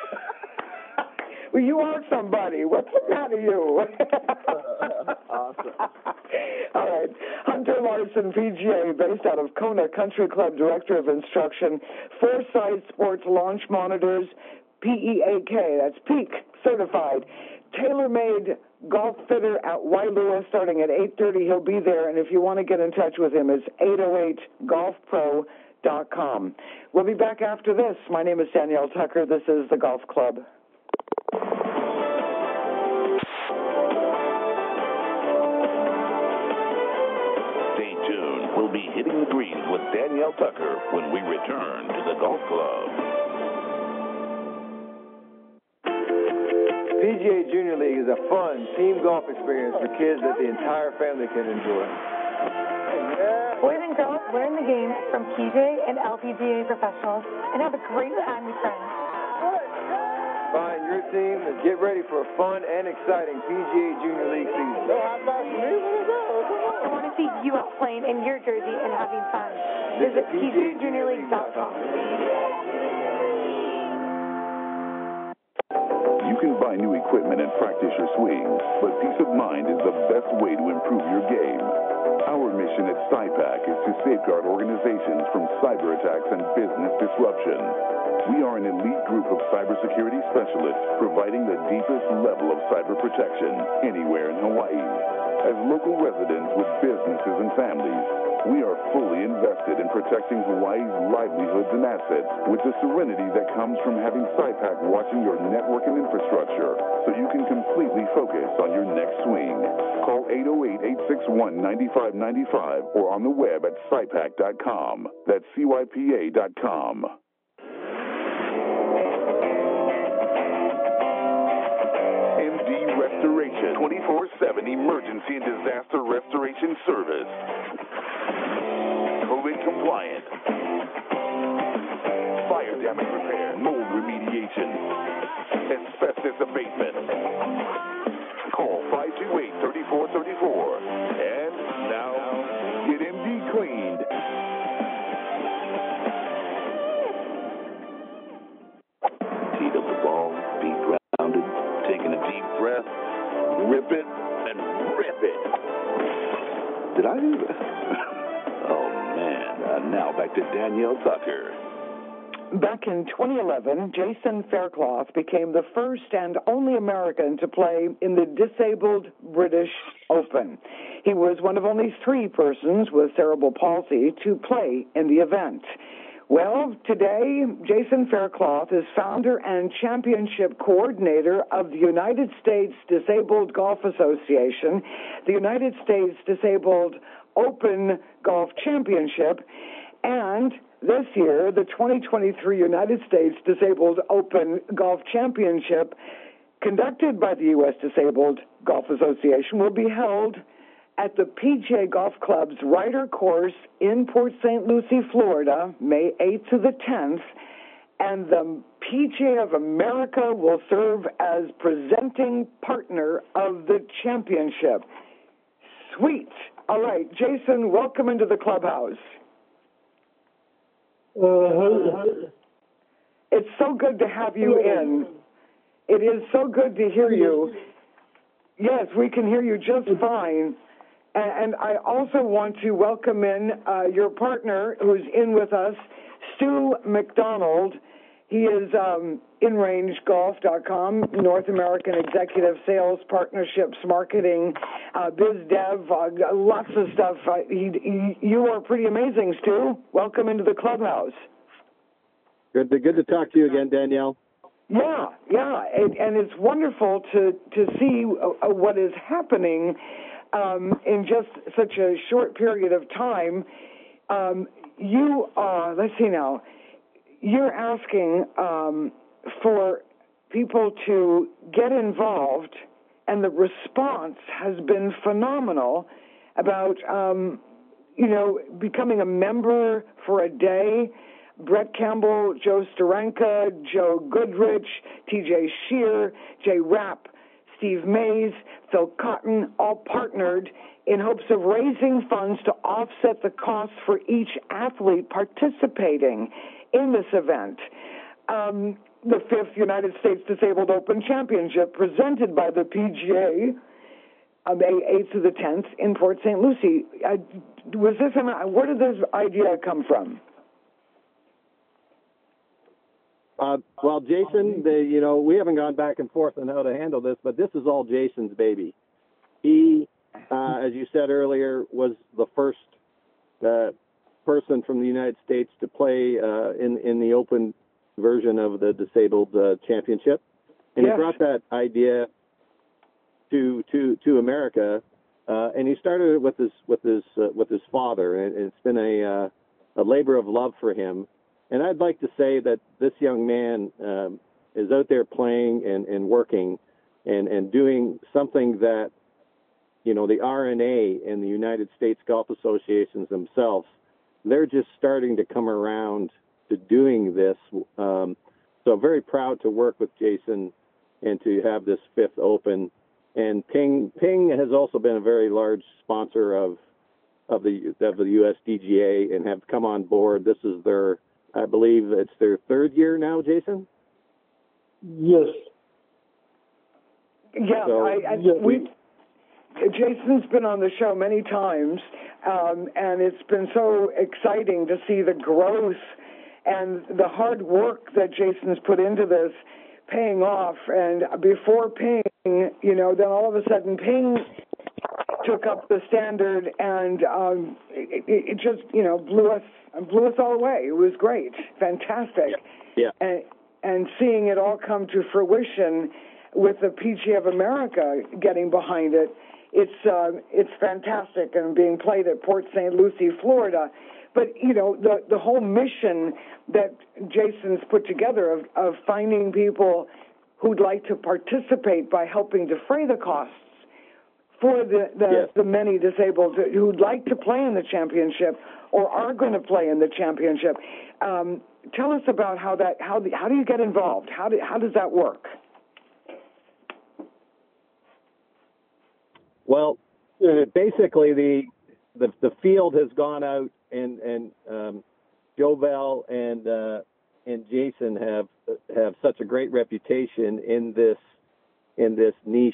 Well, you are somebody. What's the matter, you? Awesome. All right. Hunter Larson, PGA, based out of Kona Country Club, Director of Instruction, Foresight Sports Launch Monitors, PEAK, that's PEAK, certified. Tailor-made golf fitter at Y. Lewis starting at 8:30. He'll be there, and if you want to get in touch with him, it's 808golfpro.com. We'll be back after this. My name is Danielle Tucker. This is The Golf Club. Stay tuned. We'll be hitting the greens with Danielle Tucker when we return to The Golf Club. PGA Junior League is a fun team golf experience for kids that the entire family can enjoy. Boys and girls, learn the game from PJ and LPGA professionals and have a great time with friends. Find your team and get ready for a fun and exciting PGA Junior League season. I want to see you out playing in your jersey and having fun. Visit PGAJuniorLeague.com. You can buy new equipment and practice your swings, but peace of mind is the best way to improve your game. Our mission at SciPac is to safeguard organizations from cyber attacks and business disruption. We are an elite group of cybersecurity specialists providing the deepest level of cyber protection anywhere in Hawaii. As local residents with businesses and families, we are fully invested in protecting Hawaii's livelihoods and assets with the serenity that comes from having SciPac watching your network and infrastructure so you can completely focus on your next swing. Call 808-861-9595 or on the web at SciPac.com. That's CYPA.com. MD Restoration, 24/7 emergency and disaster restoration service. COVID compliant. Fire damage repair, mold remediation, asbestos abatement. Call 528-3434. And now, get MD cleaned. Teed up the ball, feet grounded, taking a deep breath, rip it, and rip it. Did I do that? Oh, man. Now back to Danielle Tucker. Back in 2011, Jason Faircloth became the first and only American to play in the Disabled British Open. He was one of only 3 persons with cerebral palsy to play in the event. Well, today, Jason Faircloth is founder and championship coordinator of the United States Disabled Golf Association, the United States Disabled Open Golf Championship, and this year, the 2023 United States Disabled Open Golf Championship, conducted by the U.S. Disabled Golf Association, will be held at the PGA Golf Club's Ryder Course in Port St. Lucie, Florida, May 8th to the 10th, and the PGA of America will serve as presenting partner of the championship. Sweet. All right, Jason, welcome into the clubhouse. It's so good to have you in. It is so good to hear you. Yes, we can hear you just fine. And I also want to welcome in your partner who's in with us, Stu McDonald. He is InRangeGolf.com, North American Executive Sales, Partnerships, Marketing, Biz Dev, lots of stuff. You are pretty amazing, Stu. Welcome into the clubhouse. Good to talk to you again, Danielle. Yeah, and it's wonderful to see what is happening in just such a short period of time. You are, let's see now, you're asking for people to get involved, and the response has been phenomenal about, becoming a member for a day. Brett Campbell, Joe Steranka, Joe Goodrich, TJ Shear, Jay Rapp, Steve Mays, Phil Cotton, all partnered in hopes of raising funds to offset the costs for each athlete participating in this event. The 5th United States Disabled Open Championship presented by the PGA on May 8th to the 10th in Port St. Lucie. Where did this idea come from? Well, Jason, we haven't gone back and forth on how to handle this, but this is all Jason's baby. He, as you said earlier, was the first person from the United States to play in the open version of the Disabled Championship, and He brought that idea to America, and he started it with his father, and it's been a labor of love for him. And I'd like to say that this young man is out there playing and working and doing something that, the RNA and the United States Golf Associations themselves, they're just starting to come around to doing this. So very proud to work with Jason and to have this 5th Open. And Ping has also been a very large sponsor of the USDGA and have come on board. This is I believe it's their 3rd year now, Jason? Yes. Yeah, so, Jason's been on the show many times, and it's been so exciting to see the growth and the hard work that Jason's put into this paying off. And before Ping, then all of a sudden Ping took up the standard, and it just, blew us all away. It was great, fantastic. Yeah. And seeing it all come to fruition with the PGA of America getting behind it, it's fantastic, and being played at Port St. Lucie, Florida. But, the whole mission that Jason's put together of finding people who'd like to participate by helping defray the costs for the many disabled who'd like to play in the championship or are going to play in the championship. Tell us about how do you get involved? How does that work? Well, basically the field has gone out, and Jovel and Jason have such a great reputation in this niche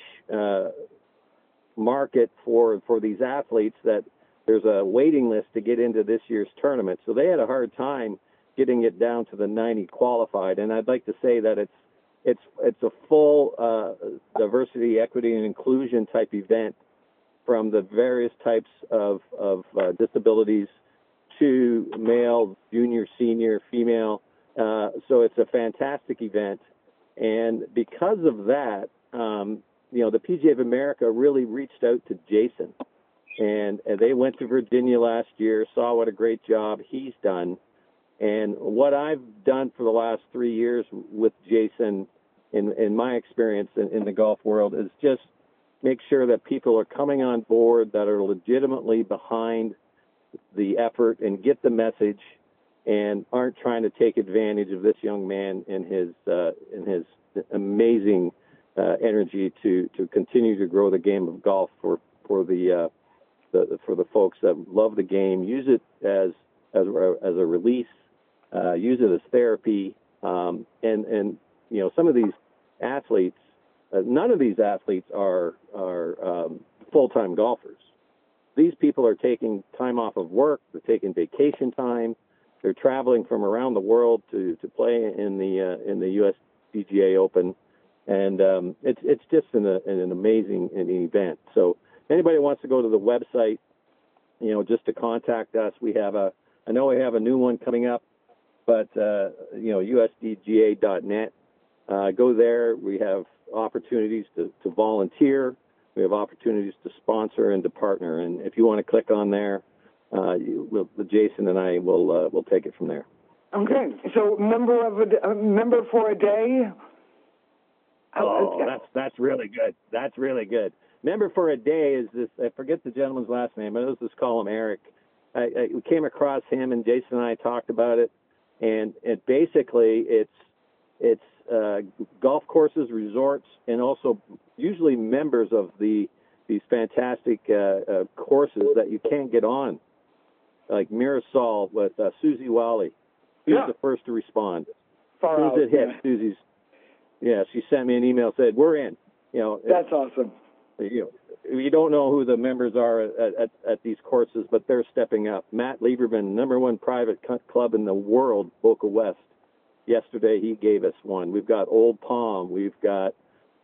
market for these athletes that there's a waiting list to get into this year's tournament. So they had a hard time getting it down to the 90 qualified. And I'd like to say that it's a full diversity, equity, and inclusion type event, from the various types of disabilities to male, junior, senior, female. So it's a fantastic event. And because of that, the PGA of America really reached out to Jason. And they went to Virginia last year, saw what a great job he's done. And what I've done for the last 3 years with Jason, in my experience in the golf world, is just make sure that people are coming on board that are legitimately behind the effort and get the message, and aren't trying to take advantage of this young man and his amazing energy to continue to grow the game of golf for the folks that love the game, use it as a release, use it as therapy, and some of these athletes, none of these athletes are full-time golfers. These people are taking time off of work, they're taking vacation time, they're traveling from around the world to play in the U.S. PGA Open, and it's just an amazing event. So anybody wants to go to the website, just to contact us, I know we have a new one coming up, but USDGA.net. Go there. We have opportunities to volunteer. We have opportunities to sponsor and to partner. And if you want to click on there, Jason and I will take it from there. Okay. So member for a day. Oh, that's really good. That's really good. Member for a day is this. I forget the gentleman's last name, but let's just call him Eric. We came across him, and Jason and I talked about it. And basically it's golf courses, resorts, and also usually members of these fantastic courses that you can't get on, like Mirasol with Susie Wally. She was the first to respond. As soon as it hit, Susie's. Yeah, she sent me an email, said, "We're in." That's awesome. You don't know who the members are at these courses, but they're stepping up. Matt Lieberman, #1 private club in the world, Boca West. Yesterday he gave us one. We've got Old Palm. We've got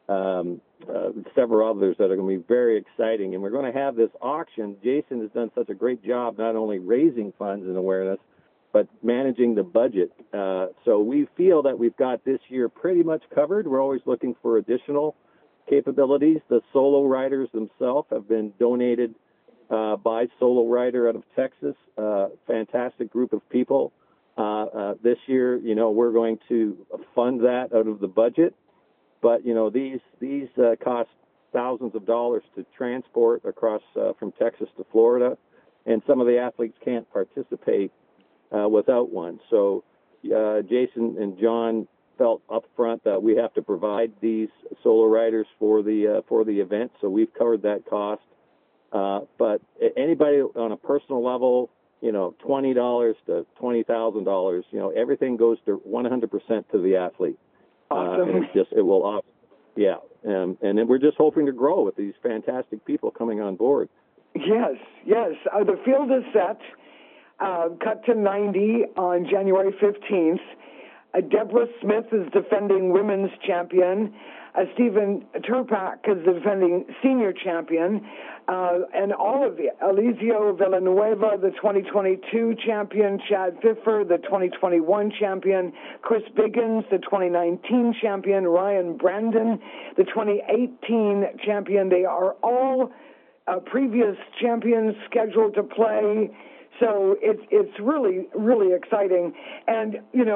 several others that are going to be very exciting. And we're going to have this auction. Jason has done such a great job not only raising funds and awareness, but managing the budget. So we feel that we've got this year pretty much covered. We're always looking for additional capabilities. The Solo Riders themselves have been donated by Solo Rider out of Texas, fantastic group of people. This year, we're going to fund that out of the budget, but these cost thousands of dollars to transport across from Texas to Florida, and some of the athletes can't participate without one. So Jason and John felt up front that we have to provide these Solo Riders for the event, so we've covered that cost. But anybody on a personal level, $20 to $20,000, everything goes to 100% to the athlete. Awesome. It will, yeah. And then we're just hoping to grow with these fantastic people coming on board. Yes. The field is set, cut to 90 on January 15th. Deborah Smith is defending women's champion. Stephen Turpak is the defending senior champion. And all of the Eliseo Villanueva, the 2022 champion, Chad Pfiffer, the 2021 champion, Chris Biggins, the 2019 champion, Ryan Brandon, the 2018 champion. They are all previous champions scheduled to play. So it's really, really exciting. And,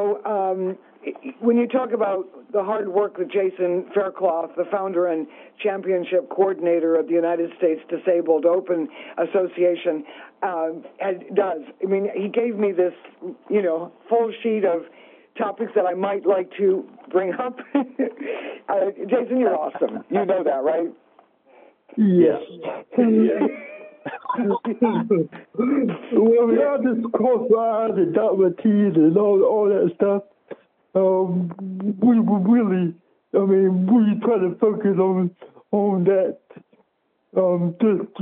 when you talk about the hard work that Jason Faircloth, the founder and championship coordinator of the United States Disabled Open Association, does. I mean, he gave me this, full sheet of topics that I might like to bring up. Jason, you're awesome. You know that, right? Yes. Well, we have this crosswise and dot my T's and all that stuff. We really, we try to focus on that.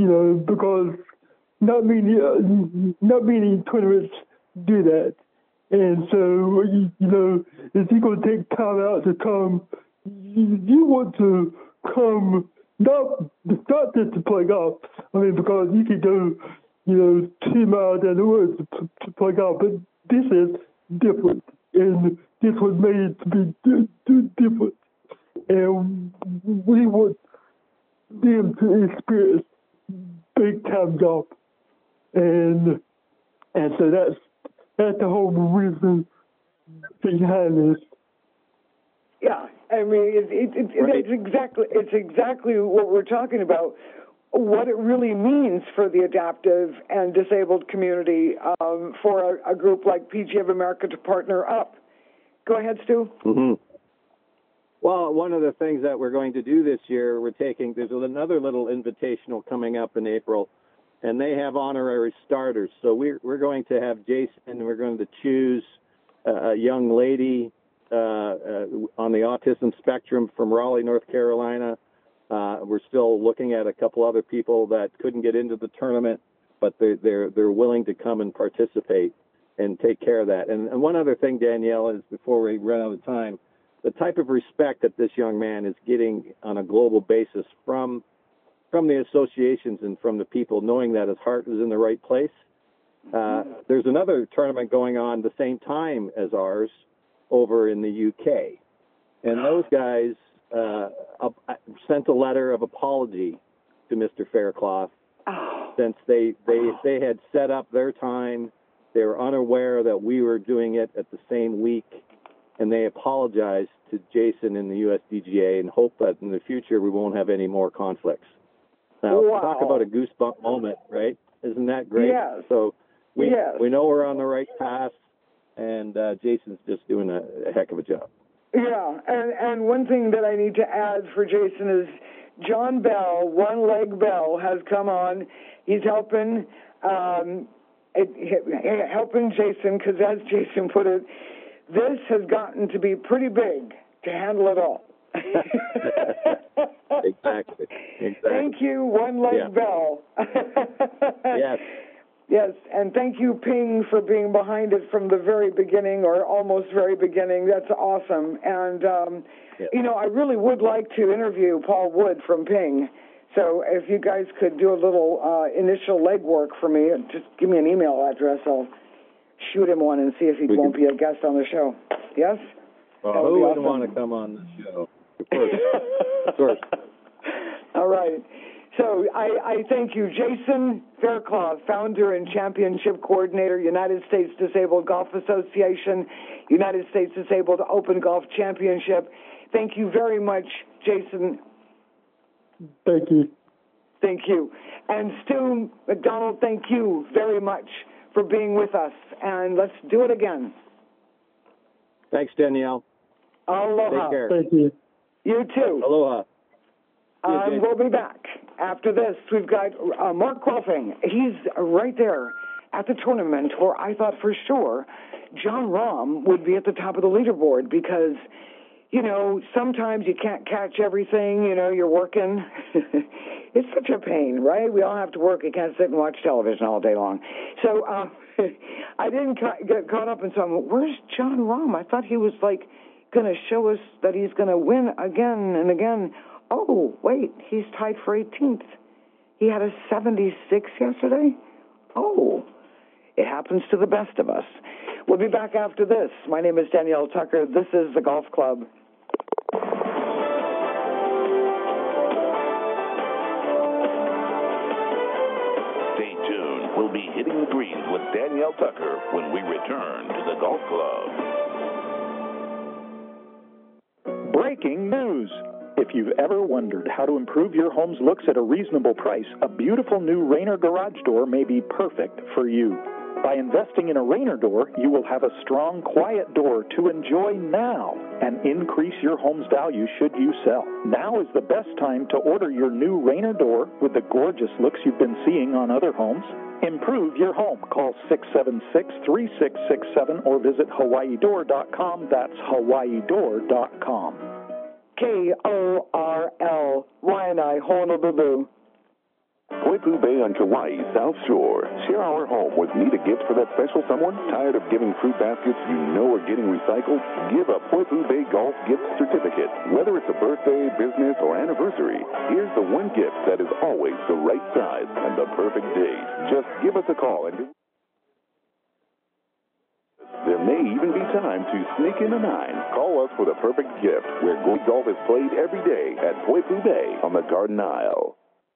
Because not many tournaments do that, And so, if you're going to take time out to come, you want to come not just to play golf. I mean, because you could go, 2 miles down the woods to play golf, but this is different, and this was made to be different. And we want them to experience big time golf, and so that's the whole reason behind this. Yeah, I mean, it's exactly what we're talking about. What it really means for the adaptive and disabled community for a group like PGA of America to partner up. Go ahead, Stu. Mm-hmm. Well, one of the things that we're going to do this year, there's another little invitational coming up in April, and they have honorary starters. So we're going to have Jason, and we're going to choose a young lady on the autism spectrum from Raleigh, North Carolina. We're still looking at a couple other people that couldn't get into the tournament, but they're willing to come and participate and take care of that. And one other thing, Danielle, is before we run out of time, the type of respect that this young man is getting on a global basis from the associations and from the people, knowing that his heart is in the right place. There's another tournament going on the same time as ours over in the UK, and those guys sent a letter of apology to Mr. Faircloth since they had set up their time. They were unaware that we were doing it at the same week, and they apologized to Jason in the USDGA and hope that in the future we won't have any more conflicts. Now, talk about a goosebump moment, right? Isn't that great? Yes. So we know we're on the right path, and Jason's just doing a heck of a job. Yeah, and one thing that I need to add for Jason is John Bell, One Leg Bell, has come on. He's helping Jason, because as Jason put it, this has gotten to be pretty big to handle it all. Exactly. Thank you, One Leg Bell. Yes. Yes, and thank you, Ping, for being behind it from the very beginning, or almost very beginning. That's awesome. And, I really would like to interview Paul Wood from Ping. So if you guys could do a little initial legwork for me, just give me an email address. I'll shoot him one and see if he won't be a guest on the show. Yes? Well, who wouldn't want to come on the show? Of course. All right. So I thank you, Jason Faircloth, founder and championship coordinator, United States Disabled Golf Association, United States Disabled Open Golf Championship. Thank you very much, Jason. Thank you. Thank you. And Stu McDonald, thank you very much for being with us. And let's do it again. Thanks, Danielle. Aloha. Take care. Thank you. You too. Aloha. We'll be back. After this, we've got Mark Rolfing. He's right there at the tournament where I thought for sure John Rahm would be at the top of the leaderboard because, sometimes you can't catch everything. You're working. It's such a pain, right? We all have to work. You can't sit and watch television all day long. So I didn't get caught up in some. Where's John Rahm? I thought he was going to show us that he's going to win again and again. Oh, wait, he's tied for 18th. He had a 76 yesterday? Oh, it happens to the best of us. We'll be back after this. My name is Danielle Tucker. This is The Golf Club. Stay tuned. We'll be hitting the greens with Danielle Tucker when we return to The Golf Club. Breaking news. If you've ever wondered how to improve your home's looks at a reasonable price, a beautiful new Rainer garage door may be perfect for you. By investing in a Rainer door, you will have a strong, quiet door to enjoy now and increase your home's value should you sell. Now is the best time to order your new Rainer door with the gorgeous looks you've been seeing on other homes. Improve your home. Call 676-3667 or visit hawaiidoor.com. That's hawaiidoor.com. KORL, Waianae, Honolulu. Poipu Bay on Kauai's South Shore. Share our home with Need a Gift for that special someone? Tired of giving fruit baskets you know are getting recycled? Give a Poipu Bay Golf gift certificate. Whether it's a birthday, business, or anniversary, here's the one gift that is always the right size and the perfect date. Just give us a call and there may even be time to sneak in a 9. Call us for the perfect gift, where golf is played every day at Poipu Bay on the Garden Isle.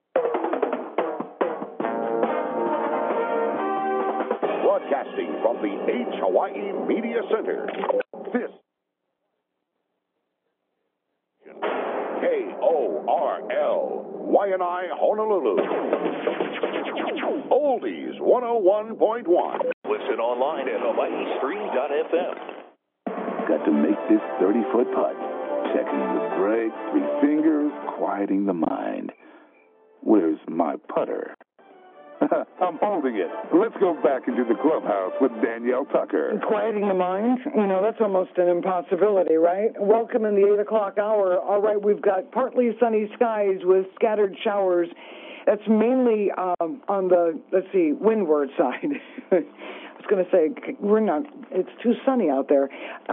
Broadcasting from the H Hawaii Media Center, this KORL, Waianae, Honolulu. Oldies 101.1. Listen online at hawaiistream.fm. Got to make this 30-foot putt. Checking the break, 3 fingers, quieting the mind. Where's my putter? I'm holding it. Let's go back into the clubhouse with Danielle Tucker. Quieting the mind? You know, that's almost an impossibility, right? Welcome in the 8 o'clock hour. All right, we've got partly sunny skies with scattered showers. That's mainly on the, windward side. I was going to say, it's too sunny out there.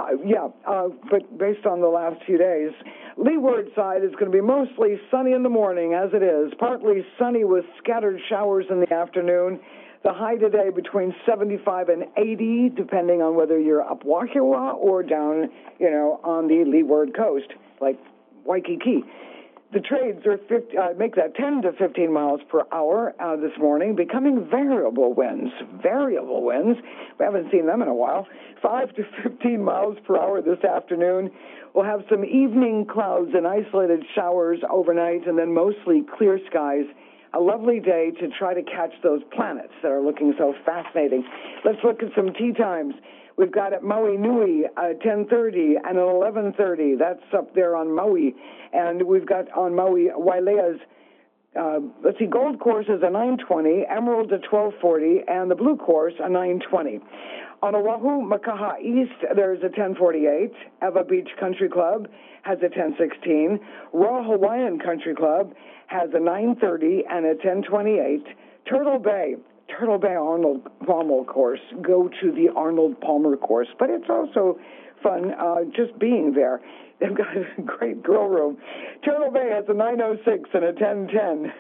But based on the last few days, leeward side is going to be mostly sunny in the morning, as it is. Partly sunny with scattered showers in the afternoon. The high today between 75 and 80, depending on whether you're up Wahiawa or down, on the leeward coast, like Waikiki. The trades are 10 to 15 miles per hour this morning, becoming variable winds. Variable winds. We haven't seen them in a while. 5 to 15 miles per hour this afternoon. We'll have some evening clouds and isolated showers overnight, and then mostly clear skies. A lovely day to try to catch those planets that are looking so fascinating. Let's look at some tee times. We've got at Maui Nui 10:30 and at 11:30. That's up there on Maui. And we've got on Maui Wailea's, Gold Course is a 9:20, Emerald a 12:40, and the Blue Course a 9:20. On Oahu, Makaha East, there's a 10:48. Eva Beach Country Club has a 10:16. Raw Hawaiian Country Club has a 9:30 and a 10:28. Turtle Bay Arnold Palmer course. Go to the Arnold Palmer course. But it's also fun just being there. They've got a great grill room. Turtle Bay has a 9:06 and a 10:10.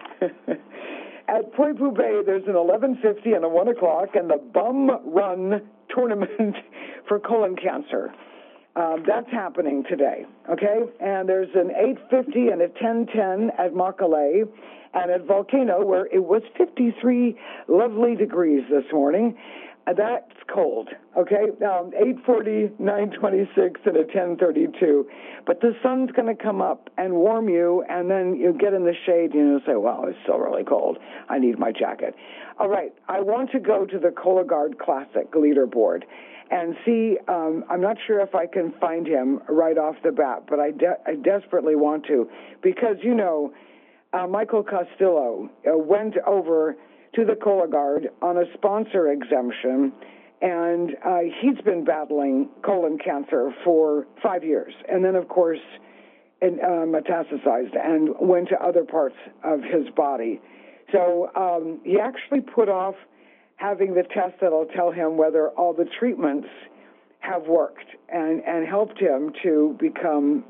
At Poipu Bay, there's an 11:50 and a 1 o'clock, and the Bum Run tournament for colon cancer. That's happening today, okay? And there's an 8:50 and a 10:10 at Makalei. And at Volcano, where it was 53 lovely degrees this morning, that's cold, okay? 8:40, 9:26, and a 10:32. But the sun's going to come up and warm you, and then you get in the shade, and you'll say, wow, it's still really cold. I need my jacket. All right, I want to go to the Cologuard Classic leaderboard and see, I'm not sure if I can find him right off the bat, but I desperately want to, because, Michael Castillo went over to the Cologuard on a sponsor exemption, and he's been battling colon cancer for 5 years, and then, of course, metastasized and went to other parts of his body. So he actually put off having the test that'll tell him whether all the treatments have worked and helped him to become,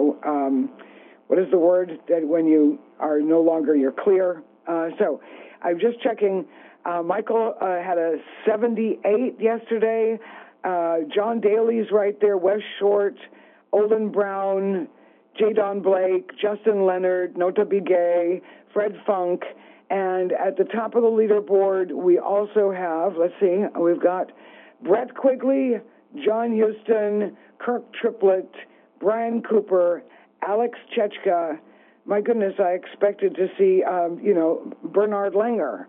what is the word that when you are no longer, you're clear? So I'm just checking. Michael had a 78 yesterday. John Daly's right there. Wes Short, Olin Brown, J. Don Blake, Justin Leonard, Nota Bigay, Fred Funk. And at the top of the leaderboard, we also have, we've got Brett Quigley, John Houston, Kirk Triplett, Brian Cooper, Alex Chechka. My goodness, I expected to see, Bernard Langer.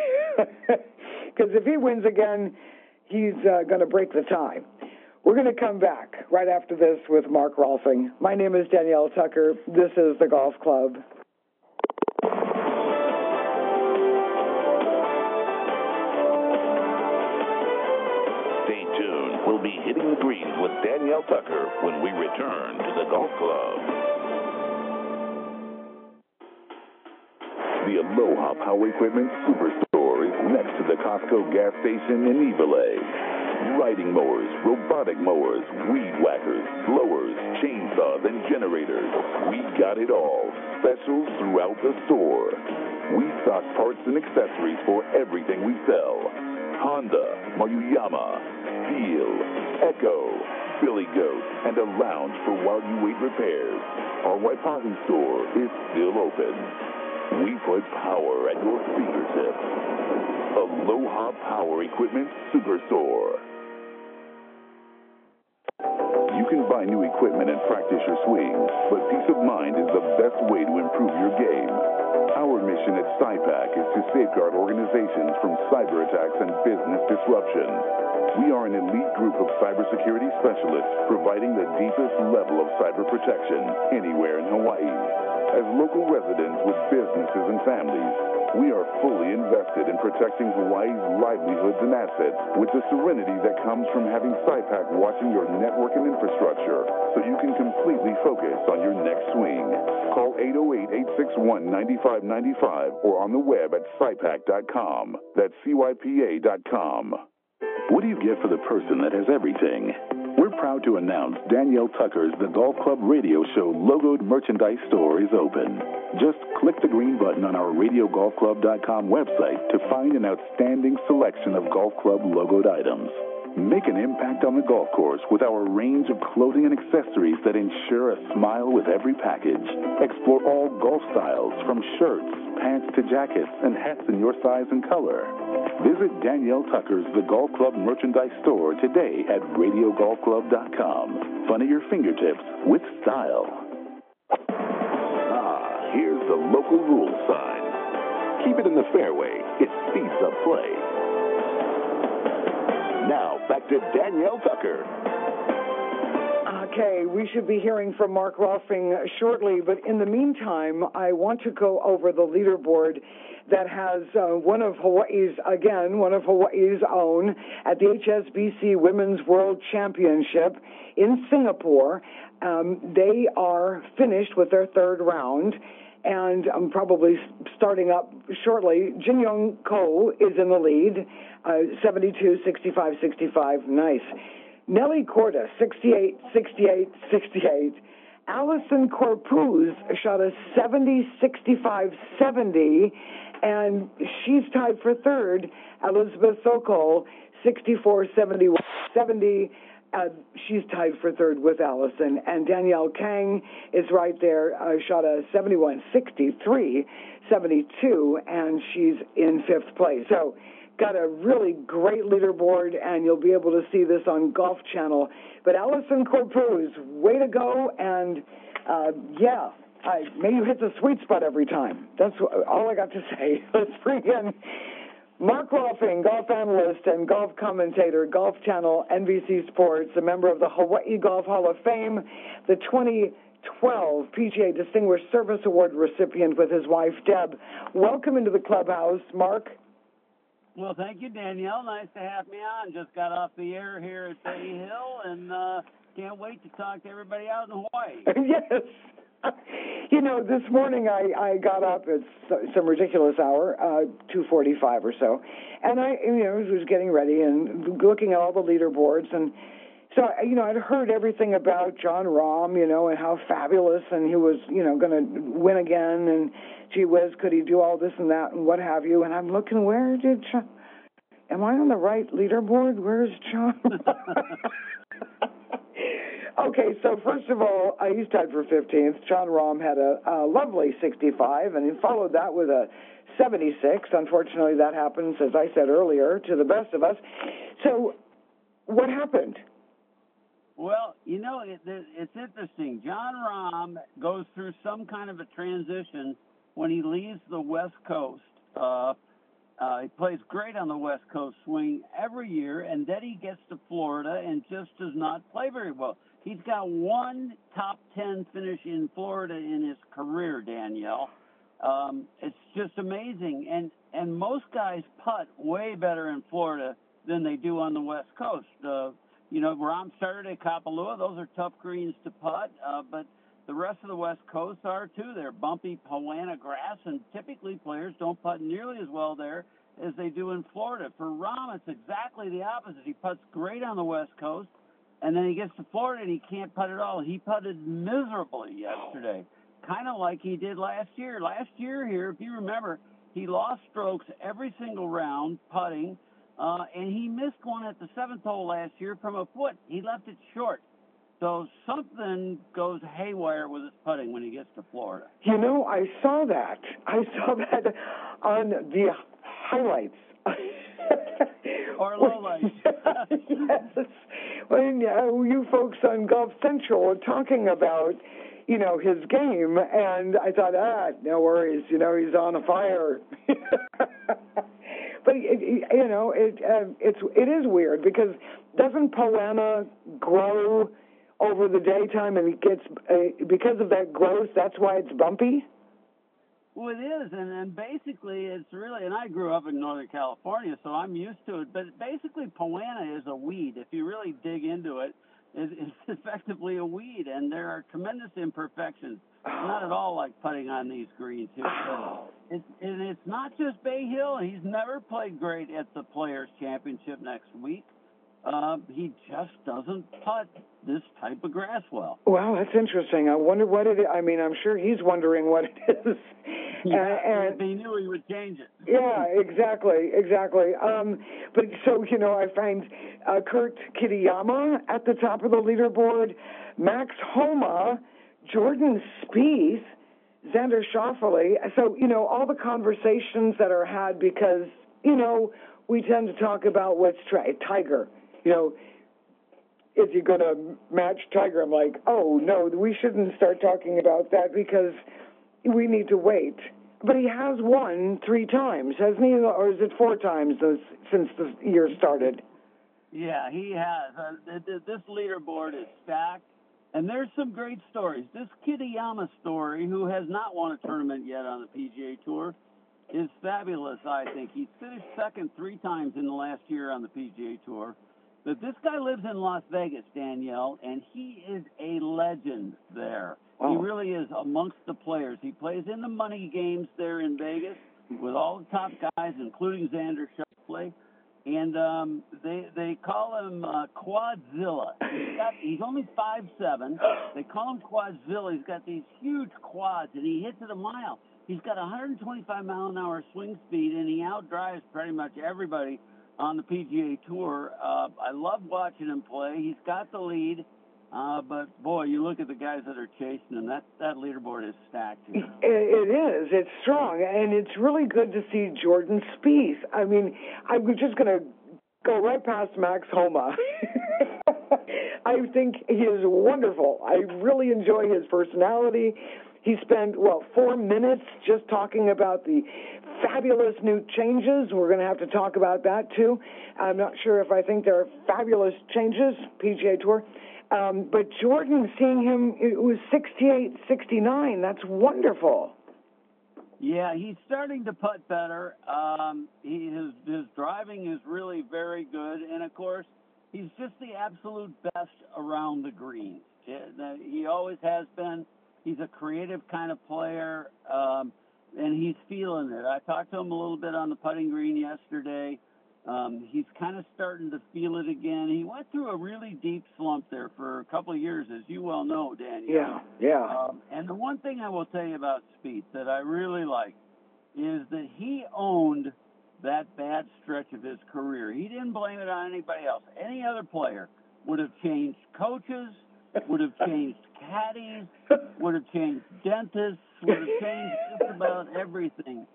Because if he wins again, he's going to break the tie. We're going to come back right after this with Mark Rolfing. My name is Danielle Tucker. This is the Golf Club. Stay tuned. We'll be hitting the greens with Danielle Tucker when we return to the Golf Club. The Aloha Power Equipment Superstore is next to the Costco gas station in Evelay. Riding mowers, robotic mowers, weed whackers, blowers, chainsaws, and generators. We got it all. Specials throughout the store. We stock parts and accessories for everything we sell. Honda, Maruyama, Steel, Echo, Billy Goat, and a lounge for while you wait repairs. Our Waipahu store is still open. We put power at your fingertips. Aloha Power Equipment Superstore. You can buy new equipment and practice your swing, but peace of mind is the best way to improve your game. Our mission at SciPac is to safeguard organizations from cyber attacks and business disruption. We are an elite group of cybersecurity specialists providing the deepest level of cyber protection anywhere in Hawaii. As local residents with businesses and families, we are fully invested in protecting Hawaii's livelihoods and assets with the serenity that comes from having SciPac watching your network and infrastructure so you can completely focus on your next swing. Call 808-861-9595 or on the web at SciPac.com. That's CYPA.com. What do you get for the person that has everything? We're proud to announce Danielle Tucker's The Golf Club Radio Show logoed merchandise store is open. Just click the green button on our RadioGolfClub.com website to find an outstanding selection of golf club logoed items. Make an impact on the golf course with our range of clothing and accessories that ensure a smile with every package. Explore all golf styles from shirts, pants to jackets, and hats in your size and color. Visit Danielle Tucker's The Golf Club merchandise store today at RadioGolfClub.com. Fun at your fingertips with style. Here's the local rules sign. Keep it in the fairway. It speeds up play. Now, back to Danielle Tucker. Okay, we should be hearing from Mark Rolfing shortly, but in the meantime, I want to go over the leaderboard that has one of Hawaii's own at the HSBC Women's World Championship in Singapore. They are finished with their third round, and I'm probably starting up shortly. Jin Young Ko is in the lead, 72, 65, 65. Nice. Nelly Corda, 68, 68, 68. Allison Corpuz shot a 70, 65, 70, and she's tied for third. Elizabeth Sokol, 64, 71, 70. She's tied for third with Allison. And Danielle Kang is right there, shot a 71, 63, 72, and she's in fifth place. So, got a really great leaderboard, and you'll be able to see this on Golf Channel. But Allison Corpuz, way to go, and may you hit the sweet spot every time. That's all I got to say. Let's bring in Mark Rolfing, golf analyst and golf commentator, Golf Channel, NBC Sports, a member of the Hawaii Golf Hall of Fame, the 2012 PGA Distinguished Service Award recipient with his wife, Deb. Welcome into the clubhouse, Mark. Well, thank you, Danielle. Nice to have me on. Just got off the air here at Bay Hill, and can't wait to talk to everybody out in Hawaii. Yes. You know, this morning I got up at some ridiculous hour, 2:45 or so, and I was getting ready and looking at all the leaderboards, and so I'd heard everything about Jon Rahm, and how fabulous, and he was going to win again, and gee whiz, could he do all this and that and what have you? And I'm looking, am I on the right leaderboard? Where's Jon? Okay, so first of all, he's tied for 15th. Jon Rahm had a lovely 65, and he followed that with a 76. Unfortunately, that happens, as I said earlier, to the best of us. So what happened? Well, it's interesting. Jon Rahm goes through some kind of a transition when he leaves the West Coast. He plays great on the West Coast swing every year, and then he gets to Florida and just does not play very well. He's got one top 10 finish in Florida in his career, Danielle. It's just amazing. And most guys putt way better in Florida than they do on the West Coast. Rahm started at Kapalua. Those are tough greens to putt, but the rest of the West Coast are too. They're bumpy Poa annua grass, and typically players don't putt nearly as well there as they do in Florida. For Rahm, it's exactly the opposite. He putts great on the West Coast, and then he gets to Florida and he can't putt at all. He putted miserably yesterday, kind of like he did last year. Last year here, if you remember, he lost strokes every single round putting, and he missed one at the 7th hole last year from a foot. He left it short. So something goes haywire with his putting when he gets to Florida. You know, I saw that. On the highlights. Or lowlights. Yes. When you folks on Golf Central were talking about, you know, his game, and I thought, no worries, you know, he's on a fire. But you know, it is weird because doesn't Poa annua grow over the daytime, and it gets because of that growth? That's why it's bumpy. Well, it is, and basically it's really, and I grew up in Northern California, so I'm used to it, but basically Poa annua is a weed. If you really dig into it, it's effectively a weed, and there are tremendous imperfections. Not at all like putting on these greens here. And it's not just Bay Hill. He's never played great at the Players' Championship next week. He just doesn't putt this type of grass well. Well, that's interesting. I wonder what it is. I mean, I'm sure he's wondering what it is. Yeah, and if he knew, he would change it. Yeah, exactly. But so, you know, I find Kurt Kitayama at the top of the leaderboard, Max Homa, Jordan Spieth, Xander Schauffele. So, you know, all the conversations that are had because, you know, we tend to talk about what's Tiger. You know, is he going to match Tiger? I'm like, oh, no, we shouldn't start talking about that because we need to wait. But he has won 3 times, hasn't he? Or is it 4 times since the year started? Yeah, he has. This leaderboard is stacked, and there's some great stories. This Kitayama story, who has not won a tournament yet on the PGA Tour, is fabulous, I think. He's finished second 3 times in the last year on the PGA Tour. But this guy lives in Las Vegas, Danielle, and he is a legend there. Wow. He really is amongst the players. He plays in the money games there in Vegas with all the top guys, including Xander Schauffele. And they call him Quadzilla. He's only 5'7". They call him Quadzilla. He's got these huge quads, and he hits it a mile. He's got 125-mile-an-hour swing speed, and he outdrives pretty much everybody on the PGA Tour. I love watching him play. He's got the lead, but, boy, you look at the guys that are chasing him, that leaderboard is stacked. Here. It is. It's strong, and it's really good to see Jordan Spieth. I mean, I'm just going to go right past Max Homa. I think he is wonderful. I really enjoy his personality. He spent, 4 minutes just talking about the fabulous new changes. We're going to have to talk about that, too. I'm not sure if I think there are fabulous changes, PGA Tour. But Jordan, seeing him, it was 68, 69. That's wonderful. Yeah, he's starting to putt better. His driving is really very good. And, of course, he's just the absolute best around the greens. He always has been. He's a creative kind of player, and he's feeling it. I talked to him a little bit on the putting green yesterday. He's kind of starting to feel it again. He went through a really deep slump there for a couple of years, as you well know, Daniel. Yeah. And the one thing I will tell you about Spieth that I really like is that he owned that bad stretch of his career. He didn't blame it on anybody else. Any other player would have changed coaches, would have changed caddies, would have changed dentists, would have changed just about everything.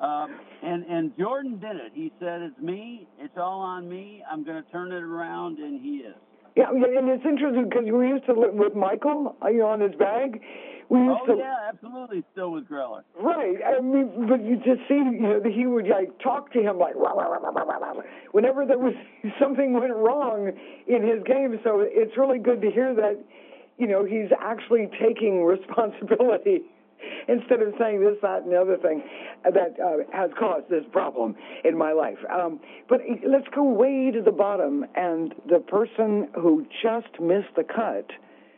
And Jordan did it. He said, it's me, it's all on me, I'm going to turn it around, and he is. Yeah, and it's interesting because we used to live with Michael, on his bag. Yeah, absolutely, still with Greller. Right. I mean, but you just see, he would talk to him rah, rah, rah, rah, rah, rah, whenever there was something went wrong in his game. So it's really good to hear that, he's actually taking responsibility instead of saying this, that, and the other thing that has caused this problem in my life. But let's go way to the bottom, and the person who just missed the cut,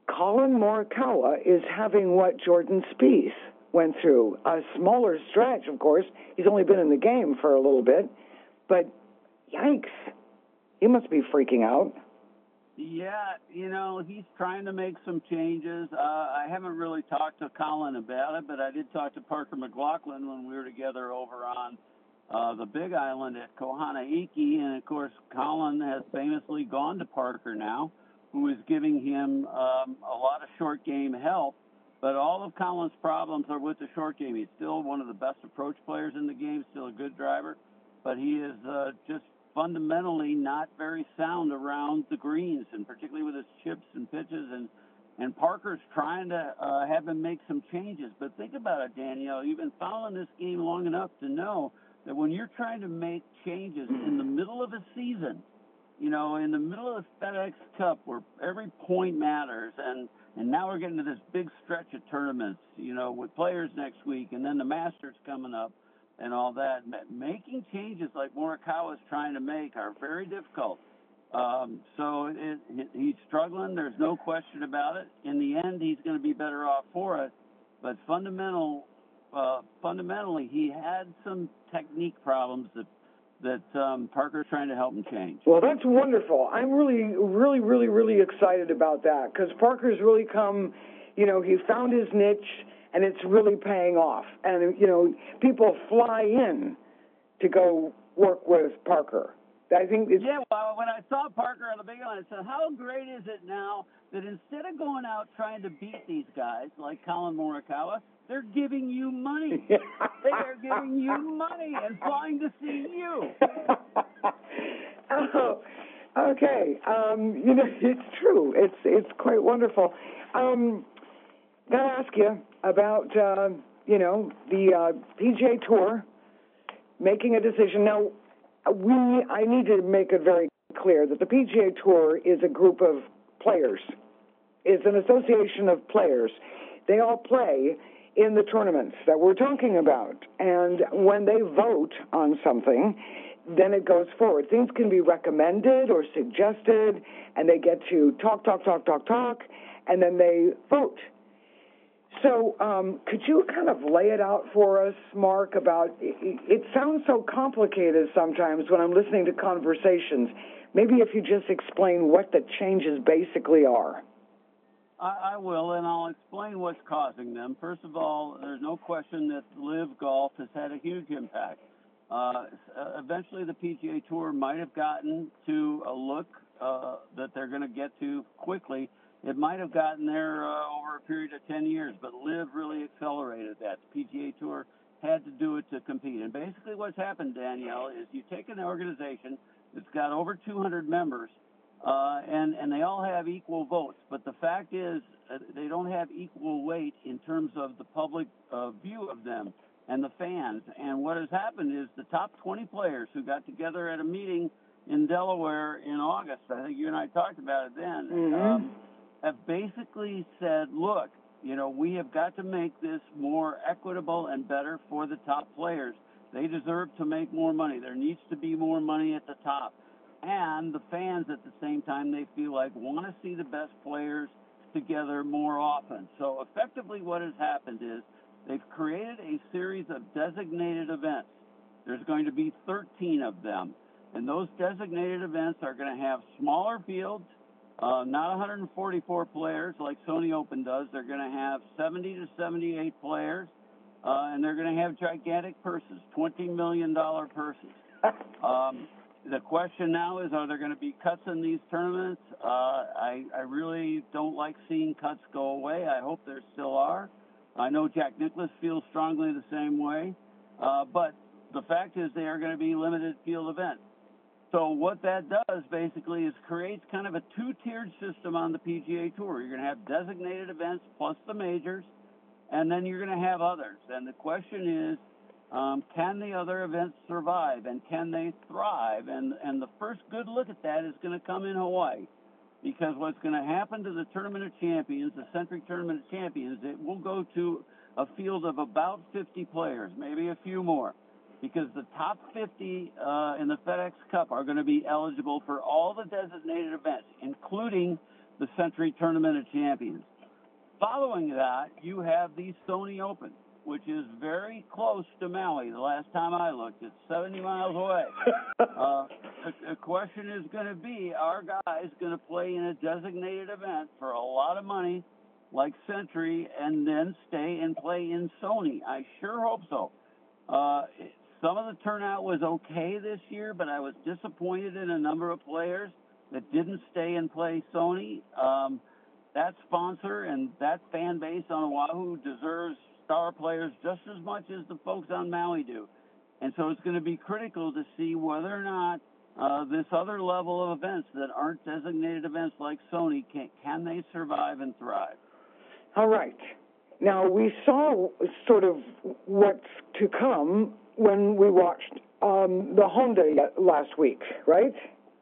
Colin Morikawa is having what Jordan Spieth went through. A smaller stretch, of course. He's only been in the game for a little bit. But, yikes, he must be freaking out. Yeah, he's trying to make some changes. I haven't really talked to Colin about it, but I did talk to Parker McLaughlin when we were together over on the Big Island at Kohana Iki. And, of course, Colin has famously gone to Parker now, who is giving him a lot of short game help. But all of Colin's problems are with the short game. He's still one of the best approach players in the game, still a good driver, but he is just fundamentally not very sound around the greens, and particularly with his chips and pitches. And Parker's trying to have him make some changes. But think about it, Danielle. You've been following this game long enough to know that when you're trying to make changes in the middle of a season, in the middle of the FedEx Cup where every point matters, and now we're getting to this big stretch of tournaments, with Players next week, and then the Masters coming up and all that. Making changes like Morikawa is trying to make are very difficult. So he's struggling. There's no question about it. In the end, he's going to be better off for it. But fundamentally, he had some technique problems that Parker's trying to help him change. Well, that's wonderful. I'm really, really, really, really excited about that because Parker's really come, he found his niche, and it's really paying off. And, people fly in to go work with Parker. I think it's... Yeah, well, when I saw Parker on the Big Island, I said, how great is it now that instead of going out trying to beat these guys like Colin Morikawa, they're giving you money. They are giving you money and flying to see you. Oh, okay. It's true. It's quite wonderful. Gotta ask you about, the PGA Tour making a decision. Now, I need to make it very clear that the PGA Tour is a group of players. It's an association of players. They all play in the tournaments that we're talking about. And when they vote on something, then it goes forward. Things can be recommended or suggested, and they get to talk, and then they vote. So could you kind of lay it out for us, Mark, about it sounds so complicated sometimes when I'm listening to conversations. Maybe if you just explain what the changes basically are. I will, and I'll explain what's causing them. First of all, there's no question that LIV Golf has had a huge impact. Eventually, the PGA Tour might have gotten to a look that they're going to get to quickly. It might have gotten there over a period of 10 years, but LIV really accelerated that. The PGA Tour had to do it to compete. And basically what's happened, Danielle, is you take an organization that's got over 200 members, and they all have equal votes. But the fact is they don't have equal weight in terms of the public view of them and the fans. And what has happened is the top 20 players who got together at a meeting in Delaware in August, I think you and I talked about it then, have basically said, look, we have got to make this more equitable and better for the top players. They deserve to make more money. There needs to be more money at the top. And the fans at the same time, they feel like want to see the best players together more often. So effectively what has happened is they've created a series of designated events. There's going to be 13 of them. And those designated events are going to have smaller fields, not 144 players like Sony Open does. They're going to have 70 to 78 players, and they're going to have gigantic purses, $20 million purses. The question now is, are there going to be cuts in these tournaments? I really don't like seeing cuts go away. I hope there still are. I know Jack Nicklaus feels strongly the same way. But the fact is they are going to be limited field events. So what that does basically is creates kind of a two-tiered system on the PGA Tour. You're going to have designated events plus the majors, and then you're going to have others. And the question is, can the other events survive, and can they thrive? And the first good look at that is going to come in Hawaii, because what's going to happen to the Tournament of Champions, the Century Tournament of Champions, it will go to a field of about 50 players, maybe a few more, because the top 50 in the FedEx Cup are going to be eligible for all the designated events, including the Century Tournament of Champions. Following that, you have the Sony Open, which is very close to Maui. The last time I looked, it's 70 miles away. The question is going to be, are guys going to play in a designated event for a lot of money like Century and then stay and play in Sony? I sure hope so. Some of the turnout was okay this year, but I was disappointed in a number of players that didn't stay and play Sony. That sponsor and that fan base on Oahu deserves star players just as much as the folks on Maui do. And so it's going to be critical to see whether or not this other level of events that aren't designated events like Sony, can they survive and thrive? All right. Now, we saw sort of what's to come when we watched the Honda last week, right?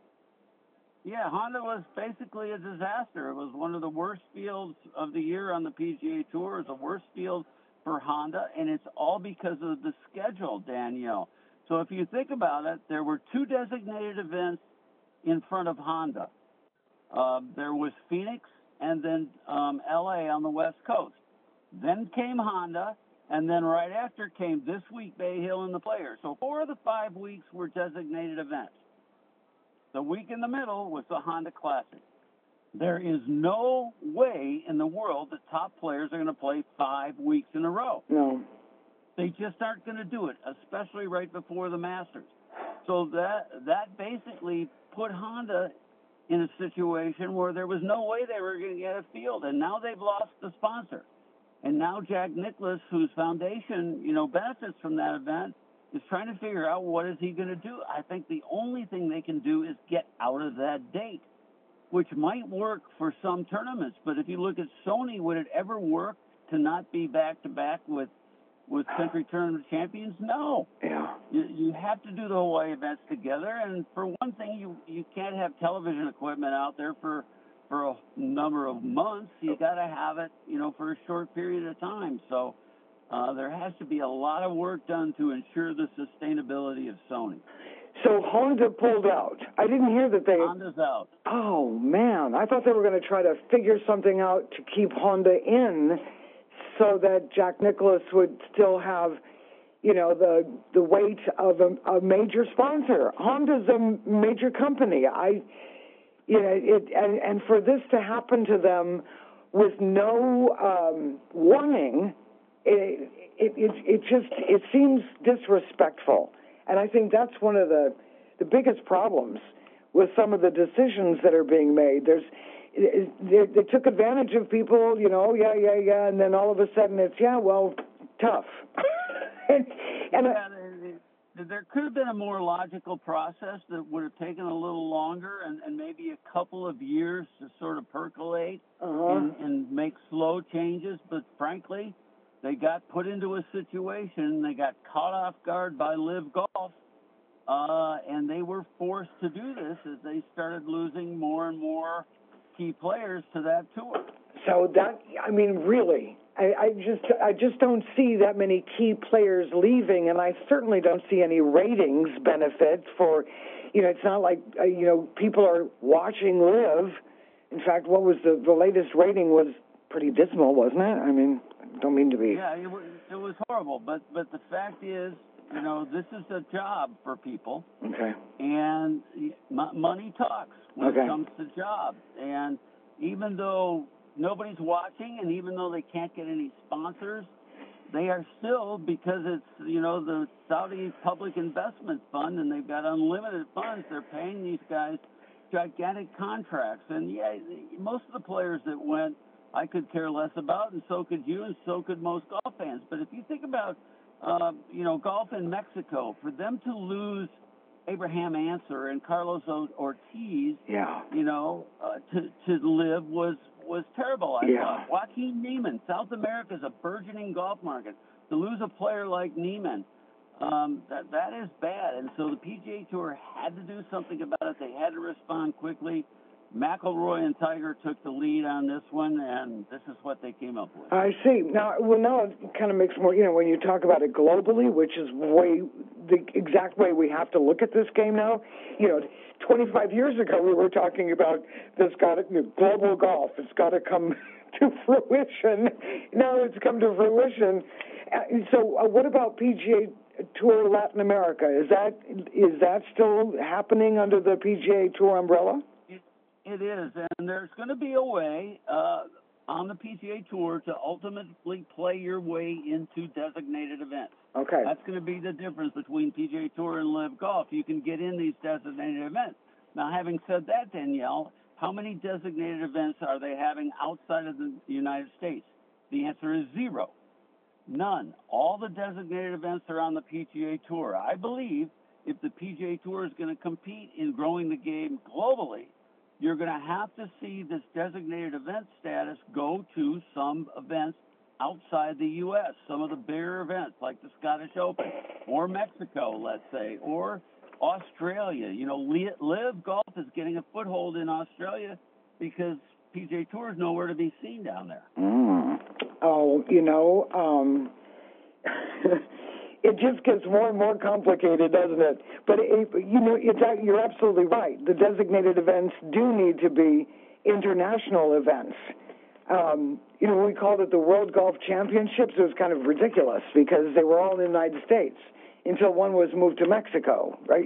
Yeah, Honda was basically a disaster. It was one of the worst fields of the year on the PGA Tour. It was the worst field for Honda, and it's all because of the schedule, Danielle. So if you think about it, there were 2 designated events in front of Honda. There was Phoenix and then L.A. on the West Coast. Then came Honda, and then right after came this week Bay Hill and the Players. So 4 of the 5 weeks were designated events. The week in the middle was the Honda Classic. There is no way in the world that top players are going to play 5 weeks in a row. No. They just aren't going to do it, especially right before the Masters. So that basically put Honda in a situation where there was no way they were going to get a field, and now they've lost the sponsor. And now Jack Nicklaus, whose foundation, benefits from that event, is trying to figure out what is he going to do. I think the only thing they can do is get out of that date, which might work for some tournaments. But if you look at Sony, would it ever work to not be back-to-back with Century Tournament Champions? No. Yeah. You have to do the Hawaii events together. And for one thing, you can't have television equipment out there for a number of months. You got to have it, for a short period of time. So there has to be a lot of work done to ensure the sustainability of Sony. So Honda pulled out. I didn't hear that they... Honda's out. Oh, man. I thought they were going to try to figure something out to keep Honda in so that Jack Nicklaus would still have, the weight of a major sponsor. Honda's a major company. And for this to happen to them with no warning, it seems disrespectful. And I think that's one of the biggest problems with some of the decisions that are being made. They took advantage of people, and then all of a sudden it's, tough. There could have been a more logical process that would have taken a little longer and maybe a couple of years to sort of percolate and make slow changes. But frankly, they got put into a situation, they got caught off guard by Live Golf, and they were forced to do this as they started losing more and more key players to that tour. So really, I just don't see that many key players leaving, and I certainly don't see any ratings benefit for, it's not like, people are watching Live. In fact, what was the latest rating was pretty dismal, wasn't it? I mean, don't mean to be... Yeah, it was horrible, but the fact is, this is a job for people. Okay. And money talks when it comes to jobs. And even though nobody's watching, and even though they can't get any sponsors, they are still, because it's, the Saudi Public Investment Fund, and they've got unlimited funds, they're paying these guys gigantic contracts. And, most of the players that went, I could care less about, and so could you, and so could most golf fans. But if you think about, golf in Mexico, for them to lose Abraham Ancer and Carlos Ortiz, to Live was terrible, I thought. Joaquin Niemann, South America's a burgeoning golf market. To lose a player like Niemann, that is bad. And so the PGA Tour had to do something about it. They had to respond quickly. McIlroy and Tiger took the lead on this one, and this is what they came up with. I see. Now it kind of makes more, when you talk about it globally, which is the exact way we have to look at this game now. 25 years ago, we were talking about this global golf. It's got to come to fruition. Now it's come to fruition. So what about PGA Tour Latin America? Is that still happening under the PGA Tour umbrella? It is, and there's going to be a way on the PGA Tour to ultimately play your way into designated events. Okay. That's going to be the difference between PGA Tour and Live Golf. You can get in these designated events. Now, having said that, Danielle, how many designated events are they having outside of the United States? The answer is 0. None. All the designated events are on the PGA Tour. I believe if the PGA Tour is going to compete in growing the game globally, you're going to have to see this designated event status go to some events outside the U.S., some of the bigger events like the Scottish Open or Mexico, let's say, or Australia. You know, Live Golf is getting a foothold in Australia because PGA Tour is nowhere to be seen down there. Oh, it just gets more and more complicated, doesn't it? But, you're absolutely right. The designated events do need to be international events. We called it the World Golf Championships. It was kind of ridiculous because they were all in the United States until one was moved to Mexico, right?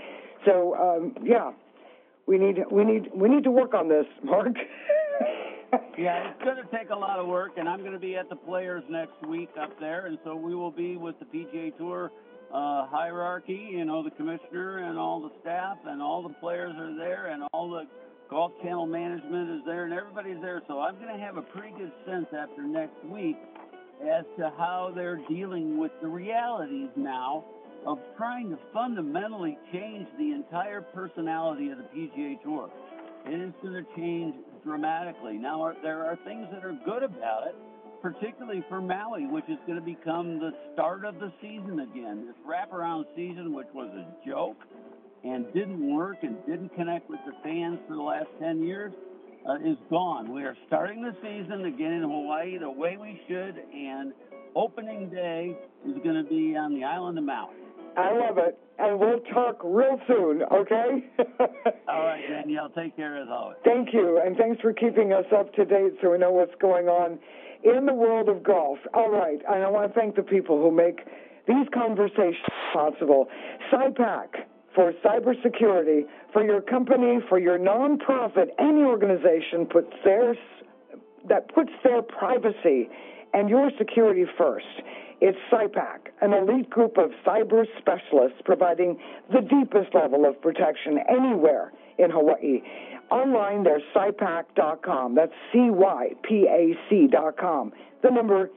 We need to work on this, Mark. Yeah, it's going to take a lot of work, and I'm going to be at the Players next week up there, and so we will be with the PGA Tour hierarchy, the commissioner and all the staff and all the players are there and all the Golf Channel management is there and everybody's there. So I'm going to have a pretty good sense after next week as to how they're dealing with the realities now of trying to fundamentally change the entire personality of the PGA Tour. It is going to change dramatically. Now, there are things that are good about it, particularly for Maui, which is going to become the start of the season again. This wraparound season, which was a joke and didn't work and didn't connect with the fans for the last 10 years, is gone. We are starting the season again in Hawaii the way we should, and opening day is going to be on the island of Maui. I love it, and we'll talk real soon, okay? All right, Danielle, take care as always. Thank you, and thanks for keeping us up to date so we know what's going on in the world of golf. All right, and I want to thank the people who make these conversations possible. SIPAC for cybersecurity, for your company, for your nonprofit, any organization that puts their privacy and your security first. It's SIPAC, an elite group of cyber specialists providing the deepest level of protection anywhere in Hawaii. Online, there's SIPAC.com. That's CYPAC.com. The number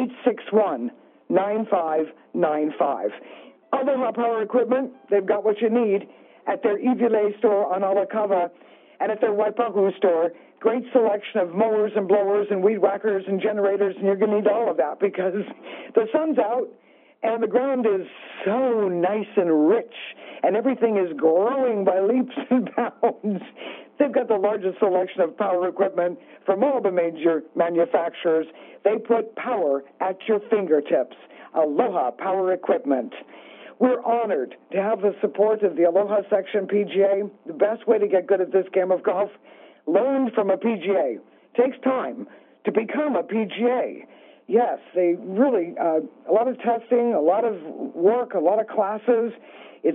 861-9595. Aloha Power Equipment, they've got what you need at their Iwilei store on Alakava and at their Waipahu store. Great selection of mowers and blowers and weed whackers and generators, and you're going to need all of that because the sun's out and the ground is so nice and rich and everything is growing by leaps and bounds. They've got the largest selection of power equipment from all the major manufacturers. They put power at your fingertips. Aloha Power Equipment. We're honored to have the support of the Aloha Section PGA. The best way to get good at this game of golf, learn from a PGA. Takes time to become a PGA. Yes, they really, a lot of testing, a lot of work, a lot of classes. It's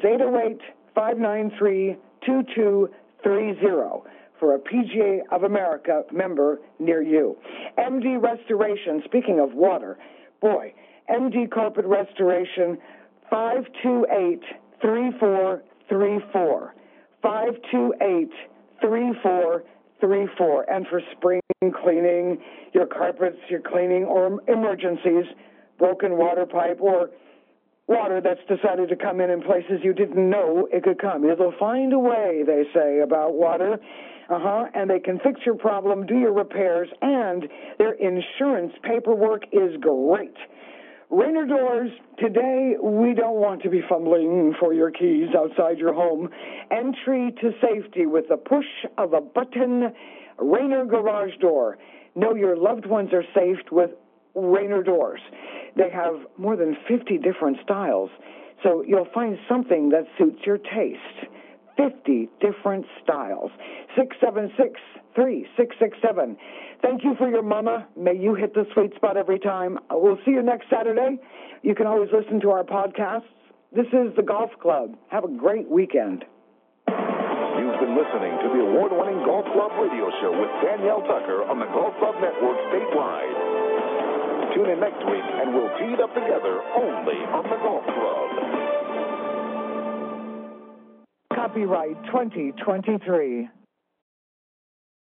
808-593-2230 for a PGA of America member near you. MD Restoration, speaking of water, boy, MD Carpet Restoration, 528-3434. 528-3434. And for spring cleaning, your carpets, your cleaning, or emergencies, broken water pipe, or water that's decided to come in places you didn't know it could come. It'll find a way, they say, about water. And they can fix your problem, do your repairs, and their insurance paperwork is great. Rainer Doors, today we don't want to be fumbling for your keys outside your home. Entry to safety with the push of a button. Rainer Garage Door. Know your loved ones are safe with Rainer Doors. They have more than 50 different styles, so you'll find something that suits your taste. 50 different styles. 676-3667. Thank you for your mama. May you hit the sweet spot every time. We'll see you next Saturday. You can always listen to our podcasts. This is the Golf Club. Have a great weekend. You've been listening to the award-winning Golf Club radio show with Danielle Tucker on the Golf Club Network statewide. Tune in next week and we'll tee it up together only on the Golf Club. Copyright 2023.